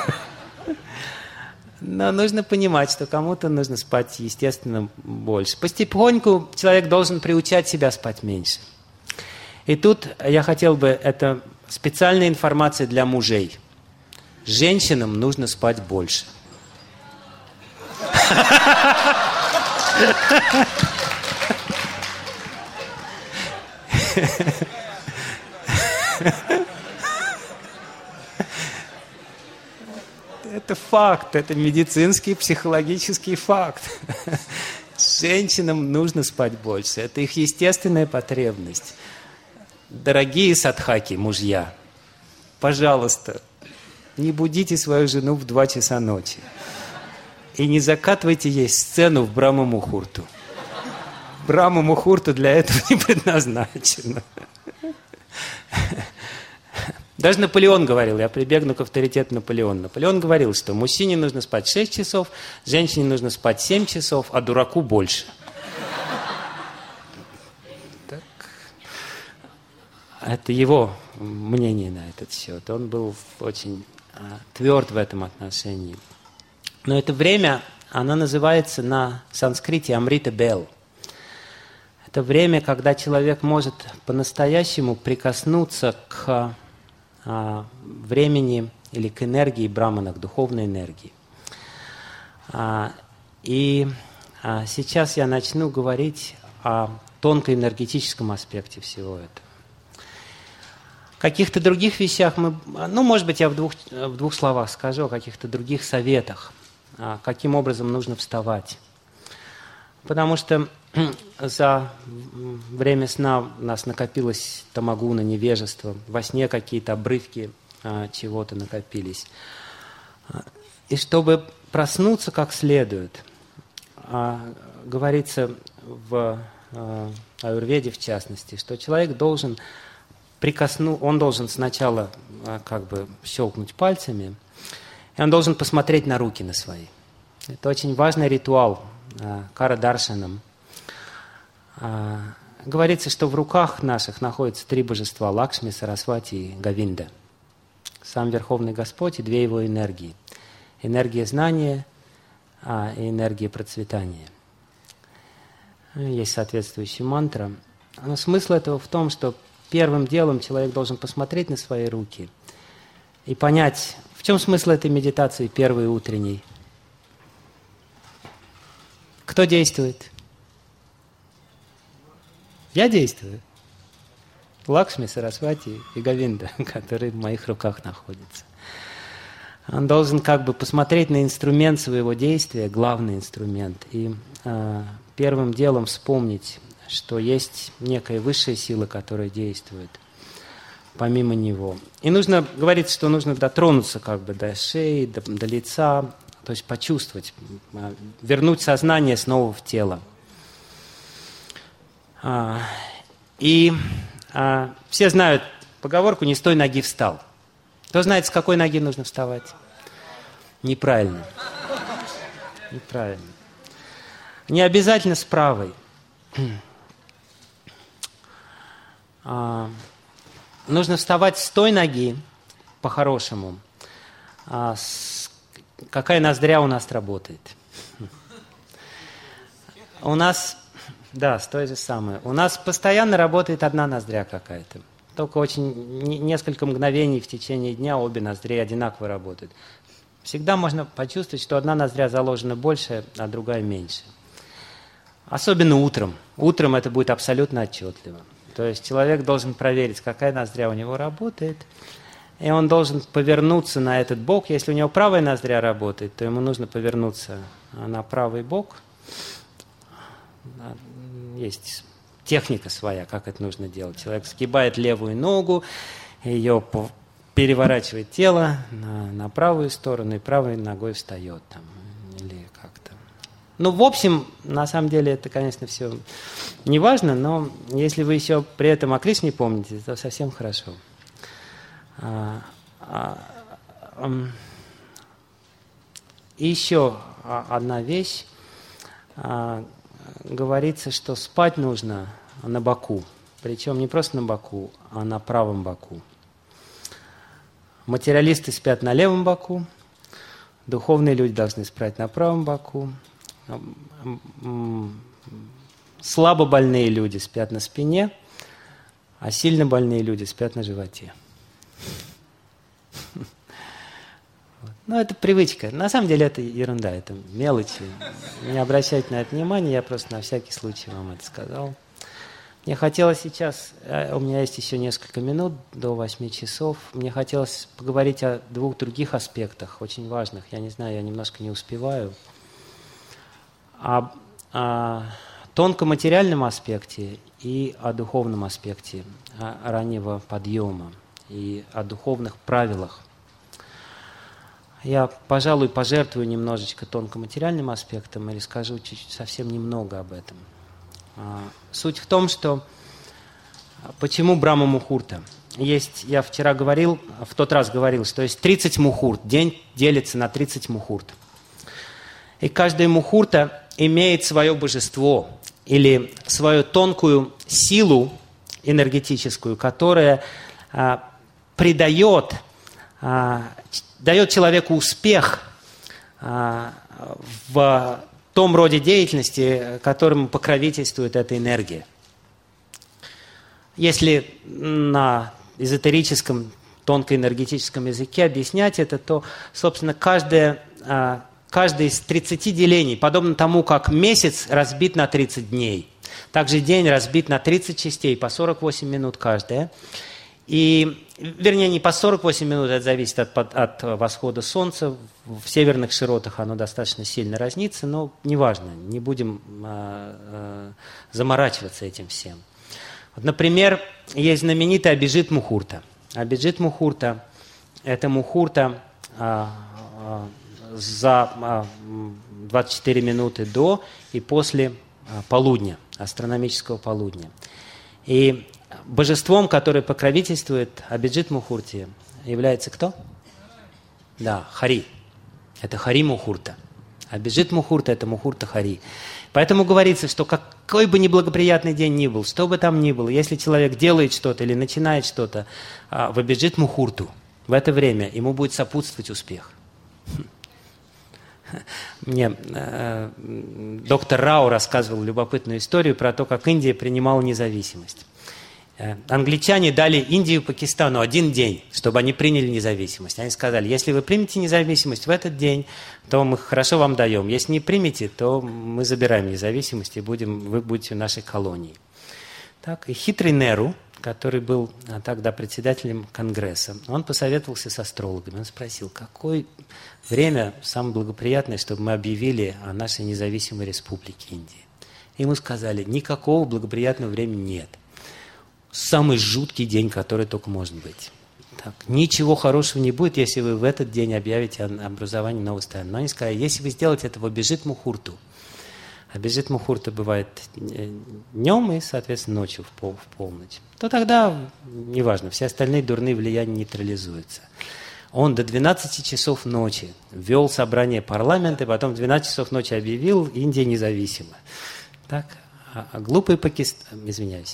Но нужно понимать, что кому-то нужно спать, естественно, больше. Потихоньку человек должен приучать себя спать меньше. И тут я хотел бы, это специальная информация для мужей. Женщинам нужно спать больше. Это факт, это медицинский, психологический факт. Женщинам нужно спать больше, это их естественная потребность. Дорогие садхаки, мужья, пожалуйста, не будите свою жену в 2 часа ночи. И не закатывайте ей сцену в Брахма-мухурту. Брахма-мухурта для этого не предназначена. Даже Наполеон говорил, я прибегну к авторитету Наполеона. Наполеон говорил, что мужчине нужно спать 6 часов, женщине нужно спать 7 часов, а дураку больше. Так. Это его мнение на этот счет. Он был очень тверд в этом отношении. Но это время, оно называется на санскрите Амрита Бел. Это время, когда человек может по-настоящему прикоснуться к времени или к энергии брамана, к духовной энергии. И сейчас я начну говорить о тонкоэнергетическом аспекте всего этого. В каких-то других вещах может быть, я в двух словах скажу о каких-то других советах, каким образом нужно вставать. Потому что за время сна у нас накопилось тамагуна, невежество, во сне какие-то обрывки чего-то накопились. И чтобы проснуться как следует, говорится в аюрведе в частности, что человек должен он должен сначала как бы щелкнуть пальцами, и он должен посмотреть на руки на свои. Это очень важный ритуал кара-даршанам. Говорится, что в руках наших находятся 3 божества – Лакшми, Сарасвати и Говинда. Сам Верховный Господь и 2 его энергии. Энергия знания и энергия процветания. Есть соответствующая мантра. Но смысл этого в том, что первым делом человек должен посмотреть на свои руки и понять, в чем смысл этой медитации первой утренней. Кто действует? Я действую. Лакшми, Сарасвати и Говинда, которые в моих руках находятся. Он должен как бы посмотреть на инструмент своего действия, главный инструмент, и первым делом вспомнить, что есть некая высшая сила, которая действует помимо него. И говорится, что нужно дотронуться как бы до шеи, до лица, то есть почувствовать, вернуть сознание снова в тело. И все знают поговорку «не с той ноги встал». Кто знает, с какой ноги нужно вставать? Неправильно. Неправильно. Не обязательно с правой. Нужно вставать с той ноги, по-хорошему. Какая ноздря у нас работает? У нас, да, с той же самой. У нас постоянно работает одна ноздря какая-то. Только несколько мгновений в течение дня обе ноздри одинаково работают. Всегда можно почувствовать, что одна ноздря заложена больше, а другая меньше. Особенно утром. Утром это будет абсолютно отчетливо. То есть человек должен проверить, какая ноздря у него работает, и он должен повернуться на этот бок. Если у него правая ноздря работает, то ему нужно повернуться на правый бок. Есть техника своя, как это нужно делать. Человек сгибает левую ногу, ее переворачивает тело на правую сторону и правой ногой встает там, или как-то. Ну, в общем, на самом деле это, конечно, все не важно, но если вы еще при этом о Кришне помните, то совсем хорошо. И еще одна вещь. Говорится, что спать нужно на боку. Причем не просто на боку, а на правом боку. Материалисты спят на левом боку, духовные люди должны спать на правом боку. Слабо больные люди спят на спине, а сильно больные люди спят на животе. Ну, это привычка. На самом деле это ерунда, это мелочи. Не обращайте на это внимания, я просто на всякий случай вам это сказал. Мне хотелось сейчас, у меня есть еще несколько минут до 8 часов, мне хотелось поговорить о 2 других аспектах, очень важных. Я не знаю, я немножко не успеваю. О тонком материальном аспекте и о духовном аспекте раннего подъема. и о духовных правилах. Я, пожалуй, пожертвую немножечко тонкоматериальным аспектом и расскажу совсем немного об этом. Суть в том, что почему Брахма-мухурта? Я вчера говорил, в тот раз говорил, что есть 30 мухурт, день делится на 30 мухурт. И каждая мухурта имеет свое божество или свою тонкую силу энергетическую, которая дает человеку успех в том роде деятельности, которым покровительствует эта энергия. Если на эзотерическом, тонкоэнергетическом языке объяснять это, то, собственно, каждое из 30 делений, подобно тому, как месяц разбит на 30 дней, также день разбит на 30 частей, по 48 минут каждая. И, вернее, не по 48 минут, это зависит от восхода солнца. В северных широтах оно достаточно сильно разнится, но неважно, не будем заморачиваться этим всем. Вот, например, есть знаменитая Абиджит Мухурта. Абиджит Мухурта – это мухурта за 24 минуты до и после полудня, астрономического полудня. И божеством, которое покровительствует Абиджит Мухурте, является кто? Да, Хари. Это Хари Мухурта. Абиджит Мухурта – это Мухурта Хари. Поэтому говорится, что какой бы неблагоприятный день ни был, что бы там ни было, если человек делает что-то или начинает что-то в Абиджит Мухурту, в это время ему будет сопутствовать успех. Мне доктор Рау рассказывал любопытную историю про то, как Индия принимала независимость. Англичане дали Индии и Пакистану один день, чтобы они приняли независимость. Они сказали, если вы примете независимость в этот день, то мы хорошо вам даем. Если не примете, то мы забираем независимость, и вы будете в нашей колонии. Так, и хитрый Неру, который был тогда председателем Конгресса, он посоветовался с астрологами. Он спросил, какое время самое благоприятное, чтобы мы объявили о нашей независимой республике Индии. Ему сказали, никакого благоприятного времени нет. Самый жуткий день, который только может быть. Так, ничего хорошего не будет, если вы в этот день объявите о образовании новой страны. Но они сказали, если вы сделаете это в Абиджит Мухурту, Абиджит Мухурта бывает днем и, соответственно, ночью в полночь, то тогда, неважно, все остальные дурные влияния нейтрализуются. Он до 12 часов ночи вел собрание парламента, и потом в 12 часов ночи объявил, Индия независима. Так, глупый Пакистан, извиняюсь,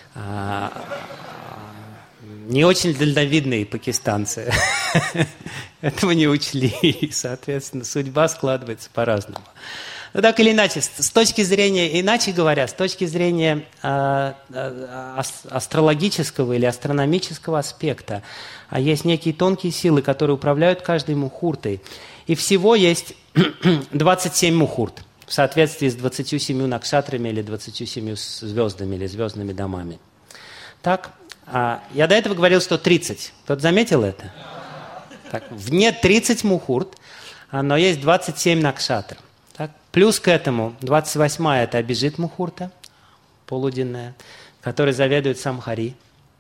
не очень дальновидные пакистанцы этого не учли, соответственно, судьба складывается по-разному. Но так или иначе, с точки зрения, иначе говоря, с точки зрения астрологического или астрономического аспекта, есть некие тонкие силы, которые управляют каждой мухуртой. И всего есть 27 мухурт в соответствии с 27 накшатрами или 27 звездами или звездными домами. Так, я до этого говорил, что 30. Кто-то заметил это? Так, вне 30 мухурт, но есть 27 накшатр. Так, плюс к этому 28-я – это Абиджит Мухурта, полуденная, которой заведует сам Хари.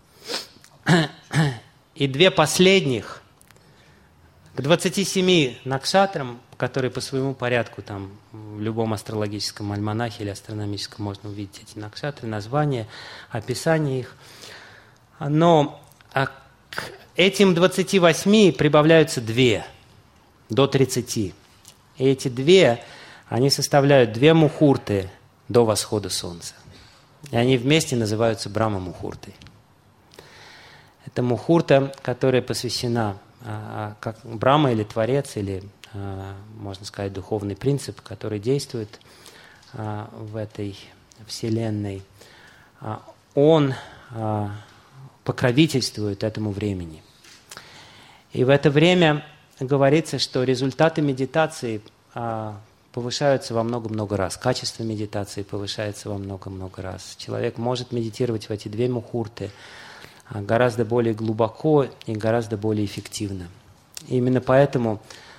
И две последних к 27 накшатрам, которые по своему порядку там в любом астрологическом альманахе или астрономическом можно увидеть эти накшатры, названия, описание их. Но к этим 28 прибавляются 2 до 30. И эти 2, они составляют 2 мухурты до восхода солнца. И они вместе называются Брахма-мухуртой. Это мухурта, которая посвящена как Брахма или Творец, или, можно сказать, духовный принцип, который действует в этой вселенной. Он покровительствует этому времени. И в это время говорится, что результаты медитации повышаются во много-много раз. Качество медитации повышается во много-много раз. Человек может медитировать в эти 2 мухурты гораздо более глубоко и гораздо более эффективно. И именно поэтому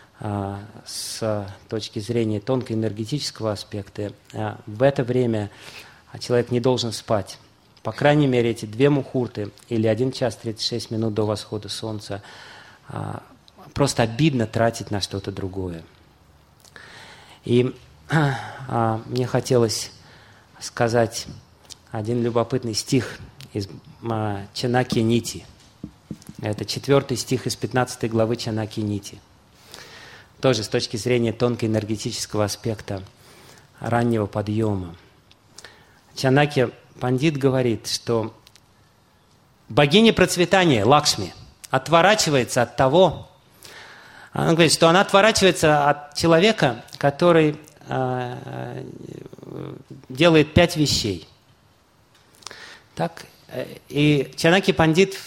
с точки зрения тонкоэнергетического аспекта в это время человек не должен спать. по крайней мере, эти 2 мухурты или 1 час 36 минут до восхода солнца просто обидно тратить на что-то другое. И мне хотелось сказать один любопытный стих из Чанакья-нити. Это 4 стих из 15 главы Чанакья-нити. Тоже с точки зрения тонкоэнергетического аспекта раннего подъема. Чанакья Пандит говорит, что богиня процветания Лакшми отворачивается от того, она говорит, что она отворачивается от человека, который делает 5 вещей. Так? И Чанакья Пандит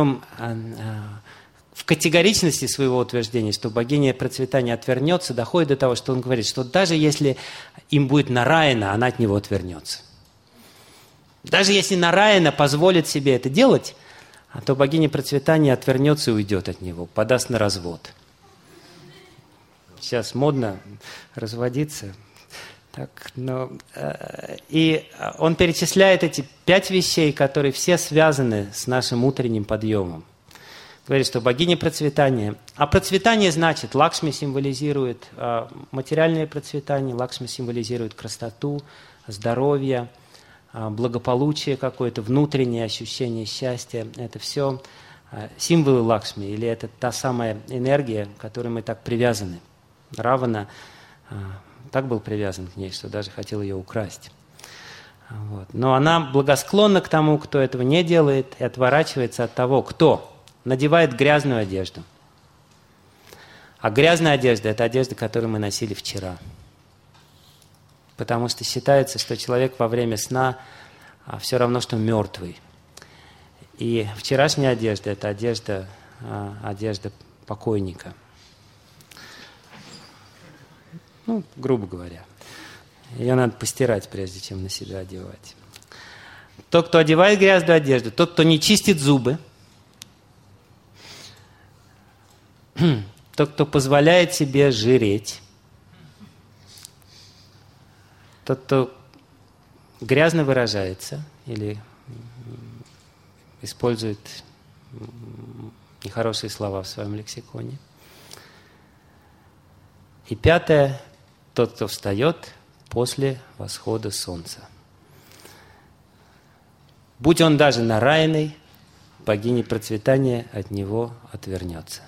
в категоричности своего утверждения, что богиня процветания отвернется, доходит до того, что он говорит, что даже если им будет Нараяна, она от него отвернется. Даже если Нараяна позволит себе это делать, то богиня процветания отвернется и уйдет от него, подаст на развод. Сейчас модно разводиться. Так, и он перечисляет эти 5 вещей, которые все связаны с нашим утренним подъемом. Говорит, что богиня процветания. А процветание значит, Лакшми символизирует материальное процветание, Лакшми символизирует красоту, здоровье, благополучие какое-то, внутреннее ощущение счастья. Это все символы Лакшми, или это та самая энергия, к которой мы так привязаны. Равана так был привязан к ней, что даже хотел ее украсть. Вот. Но она благосклонна к тому, кто этого не делает, и отворачивается от того, кто надевает грязную одежду. А грязная одежда – это одежда, которую мы носили вчера. Потому что считается, что человек во время сна все равно, что мертвый. И вчерашняя одежда – это одежда покойника. Ну, грубо говоря. Ее надо постирать, прежде чем на себя одевать. Тот, кто одевает грязную одежду, тот, кто не чистит зубы, тот, кто позволяет себе жиреть, тот, кто грязно выражается или использует нехорошие слова в своем лексиконе. И 5. Тот, кто встает после восхода солнца. Будь он даже Нараяной, богиня процветания от него отвернется.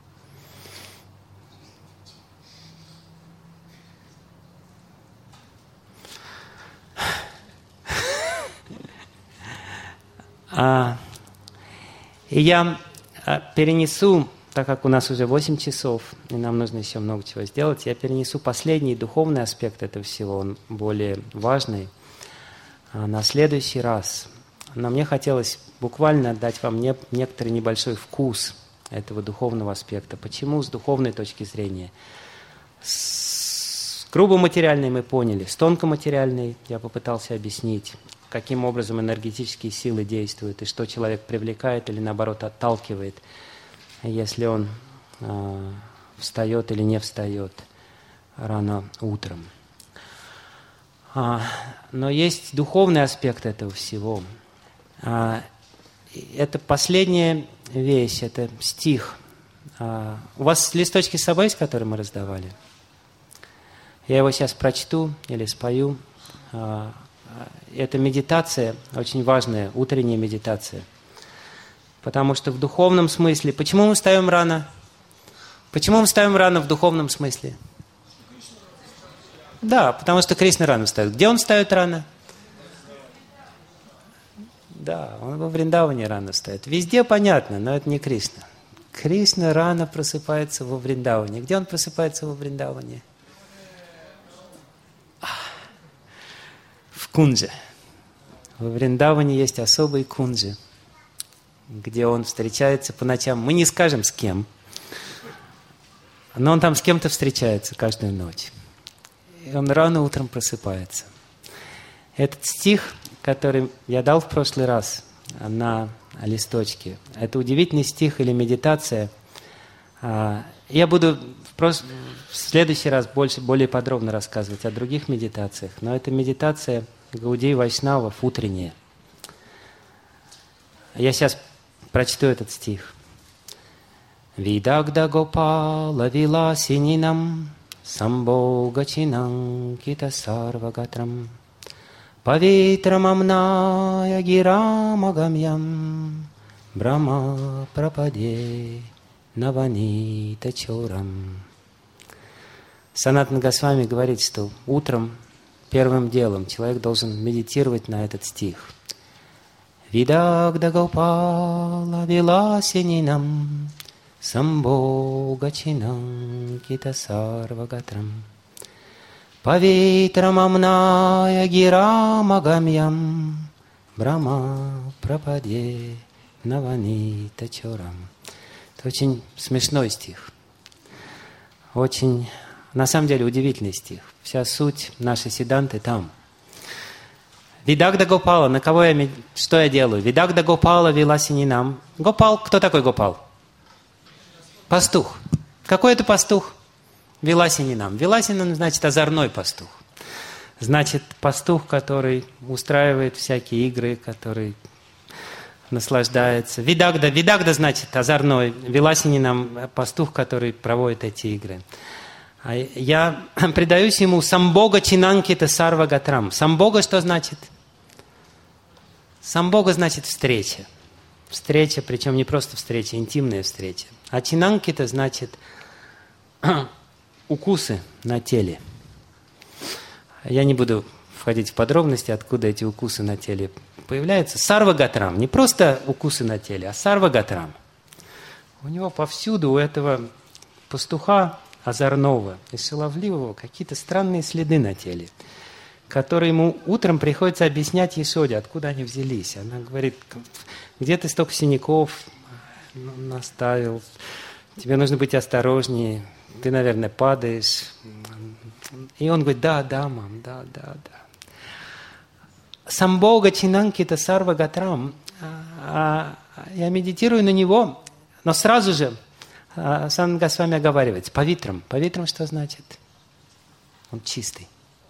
И я перенесу, так как у нас уже 8 часов, и нам нужно еще много чего сделать, я перенесу последний духовный аспект этого всего, он более важный, на следующий раз. Но мне хотелось буквально дать вам некоторый небольшой вкус этого духовного аспекта. Почему с духовной точки зрения? С грубо-материальной мы поняли, с тонко-материальной я попытался объяснить, каким образом энергетические силы действуют, и что человек привлекает или, наоборот, отталкивает, если он встает или не встает рано утром. Но есть духовный аспект этого всего. Это последняя вещь, это стих. У вас листочки с собой есть, которые мы раздавали? Я его сейчас прочту или спою. Это медитация, очень важная, утренняя медитация. Потому что в духовном смысле... Почему мы встаем рано? Почему мы встаем рано в духовном смысле? Да, потому что Кришна рано встает. Где он встает рано? Да, он во Вриндаване рано встает. Везде понятно, но это не Кришна. Кришна рано просыпается во Вриндаване. Где он просыпается во Вриндаване? В кундже. Во Вриндаване есть особый кунджи, где он встречается по ночам. Мы не скажем с кем, но он там с кем-то встречается каждую ночь. И он рано утром просыпается. Этот стих, который я дал в прошлый раз на листочке, это удивительный стих или медитация. Я буду в следующий раз более подробно рассказывать о других медитациях, но это медитация Гаудии Вайшнавов утренняя. Я сейчас прочту этот стих. Видагда Гопала Виласининам Самбогачинам Кита Сарвагатрам Павитрамамная Гирамагамьям Брама Прападе Наванита Чорам. Санатана Госвами говорит, что утром первым делом человек должен медитировать на этот стих. Видагда Гопала Виласининам Самбогачинам Кита Сарвагатрам Павитрамамная Гирамагамьям Брама Прападе Наванита Чорам. Это очень смешной стих. Очень, на самом деле, удивительный стих. Вся суть нашей сиддханты там. Видагда Гопала, на кого что я делаю? Видагда Гопала Виласининам. Гопал, кто такой Гопал? Пастух. Какой это пастух? Виласининам. Виласининам значит озорной пастух. Значит, пастух, который устраивает всякие игры, который наслаждается. Видагда. Видагда значит озорной. Виласининам пастух, который проводит эти игры. Я предаюсь ему самбога чинанкита сарвагатрам. Самбога что значит? Самбога значит встреча. Встреча, причем не просто встреча, интимная встреча. А чинанкита значит укусы на теле. Я не буду входить в подробности, откуда эти укусы на теле появляются. Сарвагатрам. Не просто укусы на теле, а сарвагатрам. У него повсюду, у этого пастуха озорного и шаловливого какие-то странные следы на теле, которые ему утром приходится объяснять Яшоде, откуда они взялись. Она говорит, где ты столько синяков наставил, тебе нужно быть осторожнее, ты, наверное, падаешь. И он говорит, да, мам, да. Самбога чинанкита сарвагатрам. Я медитирую на него, но сразу же Санатана Госвами оговаривается. Павитрам. Павитрам что значит? Он чистый.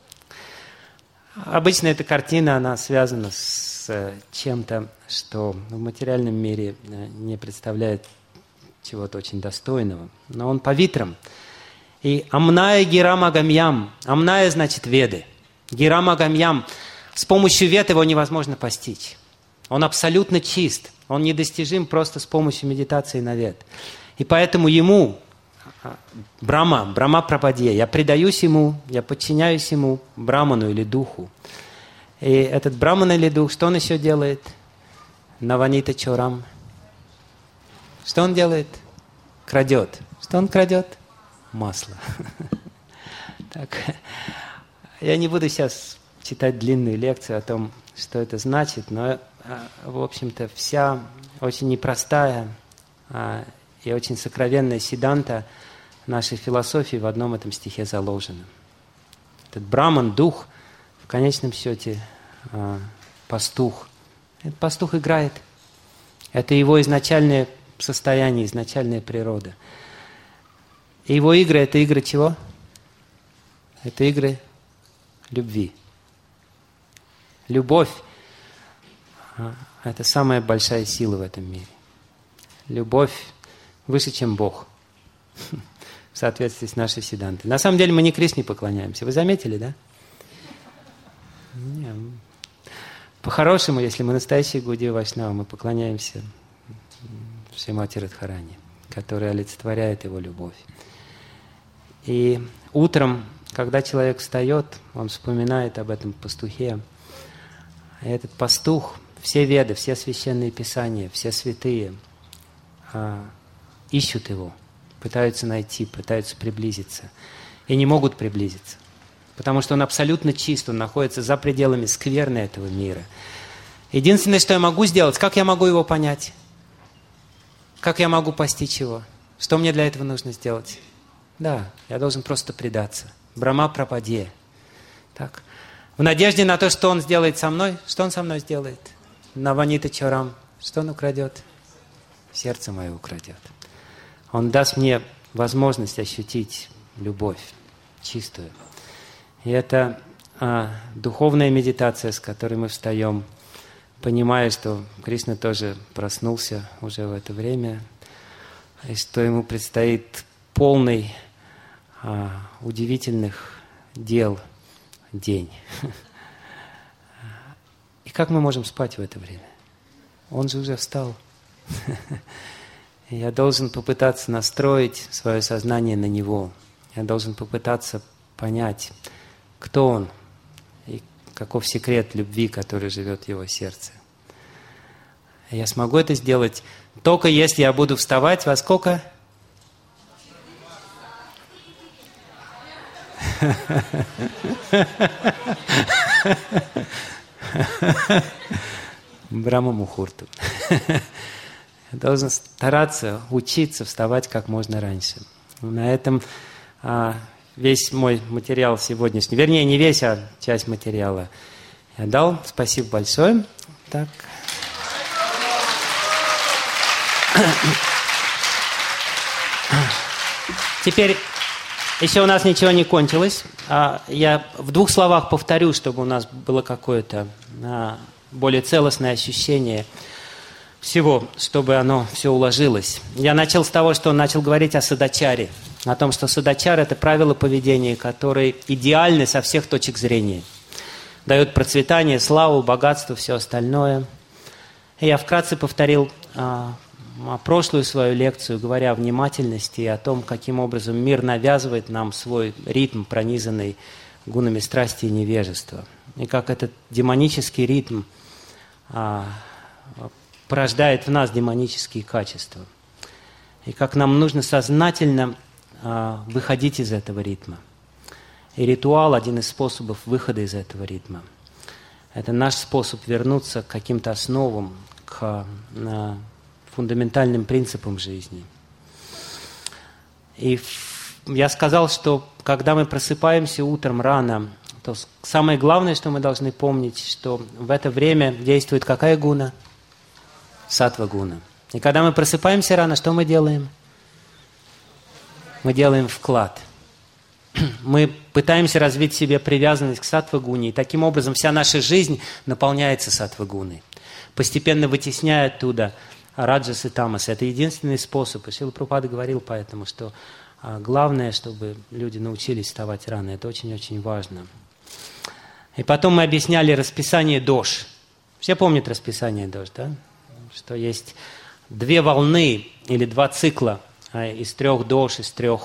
Обычно эта картина, она связана с чем-то, что в материальном мире не представляет чего-то очень достойного. Но он павитрам. И амная гирамагамьям. Амная значит веды. Гирамагамьям. С помощью вед его невозможно постичь. Он абсолютно чист. Он недостижим просто с помощью медитации на вед. И поэтому ему, Брама Прападье, я предаюсь ему, я подчиняюсь ему, Браману или духу. И этот Браман или дух, что он еще делает? Наванита Чорам. Что он делает? Крадет. Что он крадет? Масло. Так. Я не буду сейчас читать длинную лекцию о том, что это значит, но, в общем-то, вся очень непростая и очень сокровенная сиддханта нашей философии в одном этом стихе заложена. Этот Браман, дух, в конечном счете пастух. Этот пастух играет. Это его изначальное состояние, изначальная природа. И его игры — это игры чего? Это игры любви. Любовь — это самая большая сила в этом мире. Любовь выше, чем Бог, в соответствии с нашей сиддхантой. На самом деле мы не Кришне поклоняемся. Вы заметили, да? Не. По-хорошему, если мы настоящие Гаудия Вайшнава, мы поклоняемся Шримати Радхарани, которая олицетворяет его любовь. И утром, когда человек встает, он вспоминает об этом пастухе. И этот пастух, все веды, все священные писания, все святые ищут его, пытаются найти, пытаются приблизиться. И не могут приблизиться. Потому что он абсолютно чист, он находится за пределами скверны этого мира. Единственное, что я могу сделать, как я могу его понять? Как я могу постичь его? Что мне для этого нужно сделать? Да, я должен просто предаться. Брама Прападье. Так. В надежде на то, что он сделает со мной. Что он со мной сделает? Наванита Чорам. Что он украдет? Сердце мое украдет. Он даст мне возможность ощутить любовь чистую. И это духовная медитация, с которой мы встаем понимая, что Кришна тоже проснулся уже в это время, и что ему предстоит полный удивительных дел день. И как мы можем спать в это время? Он же уже встал. Я должен попытаться настроить свое сознание на него. Я должен попытаться понять, кто он и каков секрет любви, который живет в его сердце. Я смогу это сделать только если я буду вставать во сколько? Брахма-мухурту. Я должен стараться учиться вставать как можно раньше. На этом весь мой материал сегодняшний, вернее, не весь, а часть материала я дал. Спасибо большое. Так. Теперь еще у нас ничего не кончилось. Я в 2 словах повторю, чтобы у нас было какое-то более целостное ощущение всего, чтобы оно все уложилось. Я начал с того, что начал говорить о садачаре, о том, что садачар – это правила поведения, которые идеальны со всех точек зрения. Дают процветание, славу, богатство, все остальное. И я вкратце повторил прошлую свою лекцию, говоря о внимательности и о том, каким образом мир навязывает нам свой ритм, пронизанный гунами страсти и невежества. И как этот демонический ритм порождает в нас демонические качества. И как нам нужно сознательно выходить из этого ритма. И ритуал – один из способов выхода из этого ритма. Это наш способ вернуться к каким-то основам, к фундаментальным принципам жизни. И я сказал, что когда мы просыпаемся утром рано, то самое главное, что мы должны помнить, что в это время действует какая гуна? Саттва-гуна. И когда мы просыпаемся рано, что мы делаем? Мы делаем вклад. Мы пытаемся развить в себе привязанность к саттва-гуне, и таким образом вся наша жизнь наполняется саттва-гуной, постепенно вытесняя оттуда раджас и тамас. Это единственный способ. И Шрила Прабхупада говорил поэтому, что главное, чтобы люди научились вставать рано. Это очень-очень важно. И потом мы объясняли расписание дож. Все помнят расписание дож, да? Что есть 2 волны или 2 цикла из 3 дож, из 3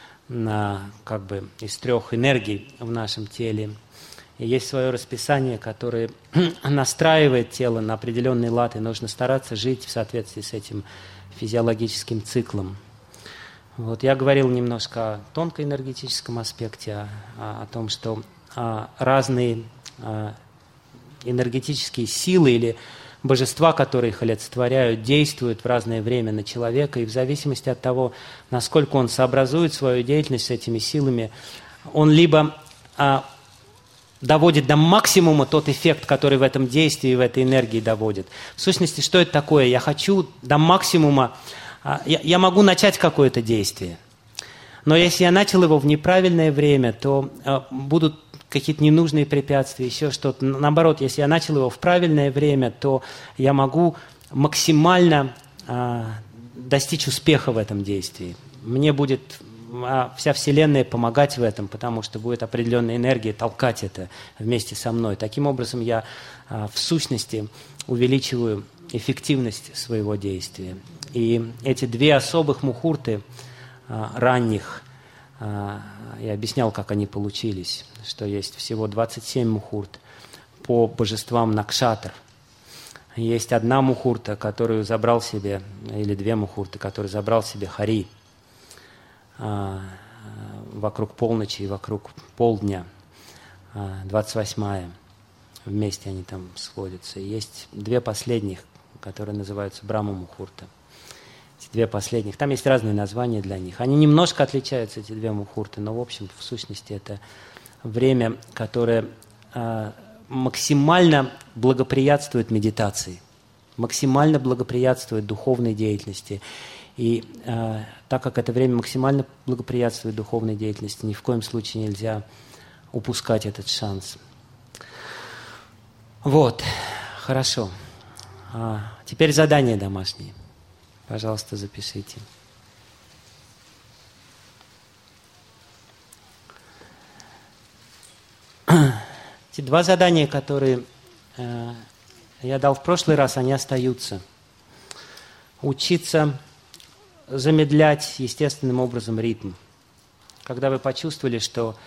энергий в нашем теле. И есть свое расписание, которое настраивает тело на определенный лад, и нужно стараться жить в соответствии с этим физиологическим циклом. Вот я говорил немножко о тонкоэнергетическом аспекте, о том, что разные энергетические силы или божества, которые их олицетворяют, действуют в разное время на человека, и в зависимости от того, насколько он сообразует свою деятельность с этими силами, он либо доводит до максимума тот эффект, который в этом действии, в этой энергии доводит. В сущности, что это такое? Я хочу до максимума, я могу начать какое-то действие, но если я начал его в неправильное время, то будут какие-то ненужные препятствия, еще что-то. Наоборот, если я начал его в правильное время, то я могу максимально достичь успеха в этом действии. Мне будет вся Вселенная помогать в этом, потому что будет определенная энергия толкать это вместе со мной. Таким образом, я в сущности увеличиваю эффективность своего действия. И эти 2 особых мухурты ранних, я объяснял, как они получились, что есть всего 27 мухурт по божествам Накшатр. Есть 1 мухурта, которую забрал себе, или 2 мухурты, которые забрал себе Хари вокруг полночи и вокруг полдня, 28-я. Вместе они там сходятся. И есть 2 последних, которые называются Брахма-мухурта. Эти 2 последних. Там есть разные названия для них. Они немножко отличаются, эти 2 мухурты, но в общем, в сущности, это время, которое максимально благоприятствует медитации, максимально благоприятствует духовной деятельности. И так как это время максимально благоприятствует духовной деятельности, ни в коем случае нельзя упускать этот шанс. Вот, хорошо. Теперь задание домашнее. Пожалуйста, запишите. Эти два задания, которые я дал в прошлый раз, они остаются. Учиться замедлять естественным образом ритм. Когда вы почувствовали, что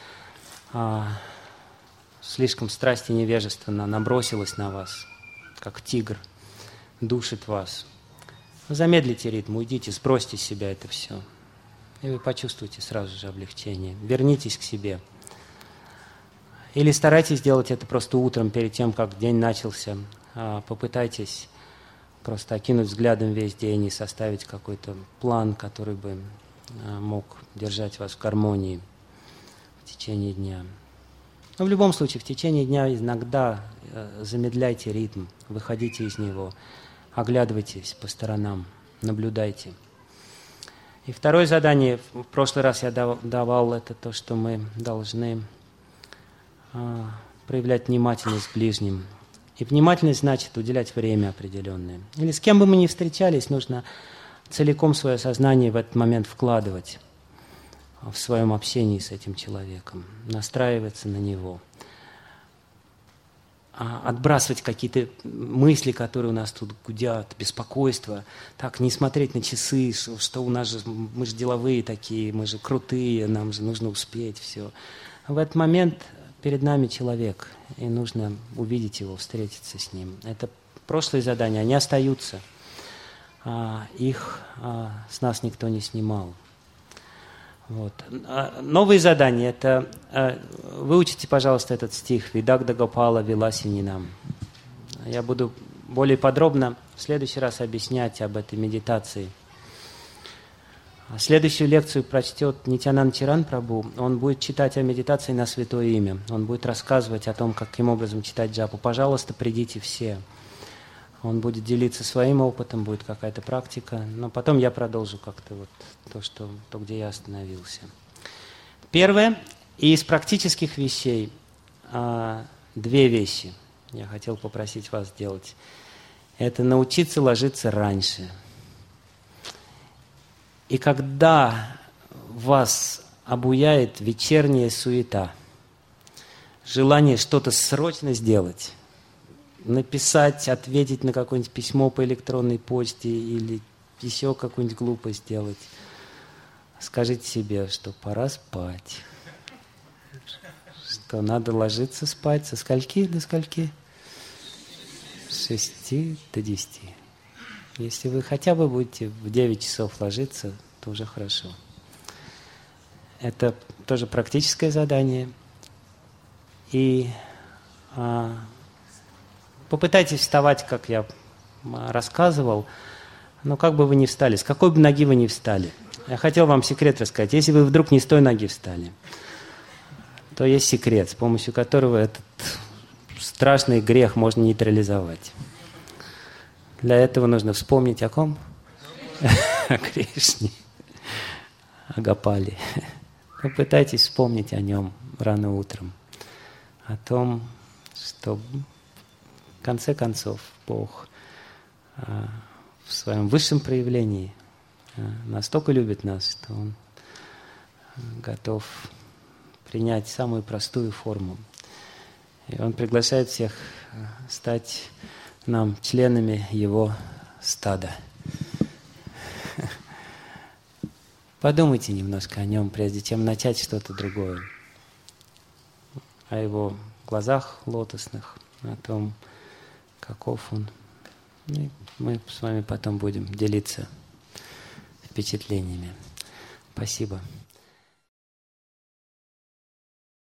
слишком страсть и невежество набросилось на вас, как тигр, душит вас, замедлите ритм, уйдите, сбросьте с себя это все. И вы почувствуете сразу же облегчение. Вернитесь к себе. Или старайтесь делать это просто утром, перед тем, как день начался. Попытайтесь просто окинуть взглядом весь день и составить какой-то план, который бы мог держать вас в гармонии в течение дня. Но в любом случае, в течение дня иногда замедляйте ритм, выходите из него, оглядывайтесь по сторонам, наблюдайте. И второе задание, в прошлый раз я давал, это то, что мы должны проявлять внимательность к ближним. И внимательность значит уделять время определенное. Или с кем бы мы ни встречались, нужно целиком свое сознание в этот момент вкладывать в своем общении с этим человеком, настраиваться на него, отбрасывать какие-то мысли, которые у нас тут гудят, беспокойство, так, не смотреть на часы, что у нас же, мы же деловые такие, мы же крутые, нам же нужно успеть, все. В этот момент перед нами человек, и нужно увидеть его, встретиться с ним. Это прошлые задания, они остаются. Их с нас никто не снимал. Вот. Новые задания – это выучите, пожалуйста, этот стих «Видагда Гопала Виласининам». Я буду более подробно в следующий раз объяснять об этой медитации. Следующую лекцию прочтет Нитьянанд Чаран Прабху. Он будет читать о медитации на Святое Имя. Он будет рассказывать о том, каким образом читать джапу. Пожалуйста, придите все. Он будет делиться своим опытом, будет какая-то практика. Но потом я продолжу как-то вот то, где я остановился. Первое. Из практических вещей две вещи я хотел попросить вас сделать. Это научиться ложиться раньше. И когда вас обуяет вечерняя суета, желание что-то срочно сделать, написать, ответить на какое-нибудь письмо по электронной почте или еще какую-нибудь глупость сделать, скажите себе, что пора спать, что надо ложиться спать. Со скольки до скольки? С 6 до 10. Если вы хотя бы будете в 9 часов ложиться, то уже хорошо. Это тоже практическое задание. И попытайтесь вставать, как я рассказывал, но как бы вы ни встали, с какой бы ноги вы ни встали. Я хотел вам секрет рассказать. Если вы вдруг не с той ноги встали, то есть секрет, с помощью которого этот страшный грех можно нейтрализовать. Для этого нужно вспомнить о ком? О Кришне, о Гопале. Попытайтесь вспомнить о нем рано утром. О том, что в конце концов Бог в своем высшем проявлении настолько любит нас, что Он готов принять самую простую форму. И Он приглашает всех стать нам членами Его стада. Подумайте немножко о Нем, прежде чем начать что-то другое. О Его глазах лотосных, о том, каков Он. И мы с вами потом будем делиться впечатлениями. Спасибо.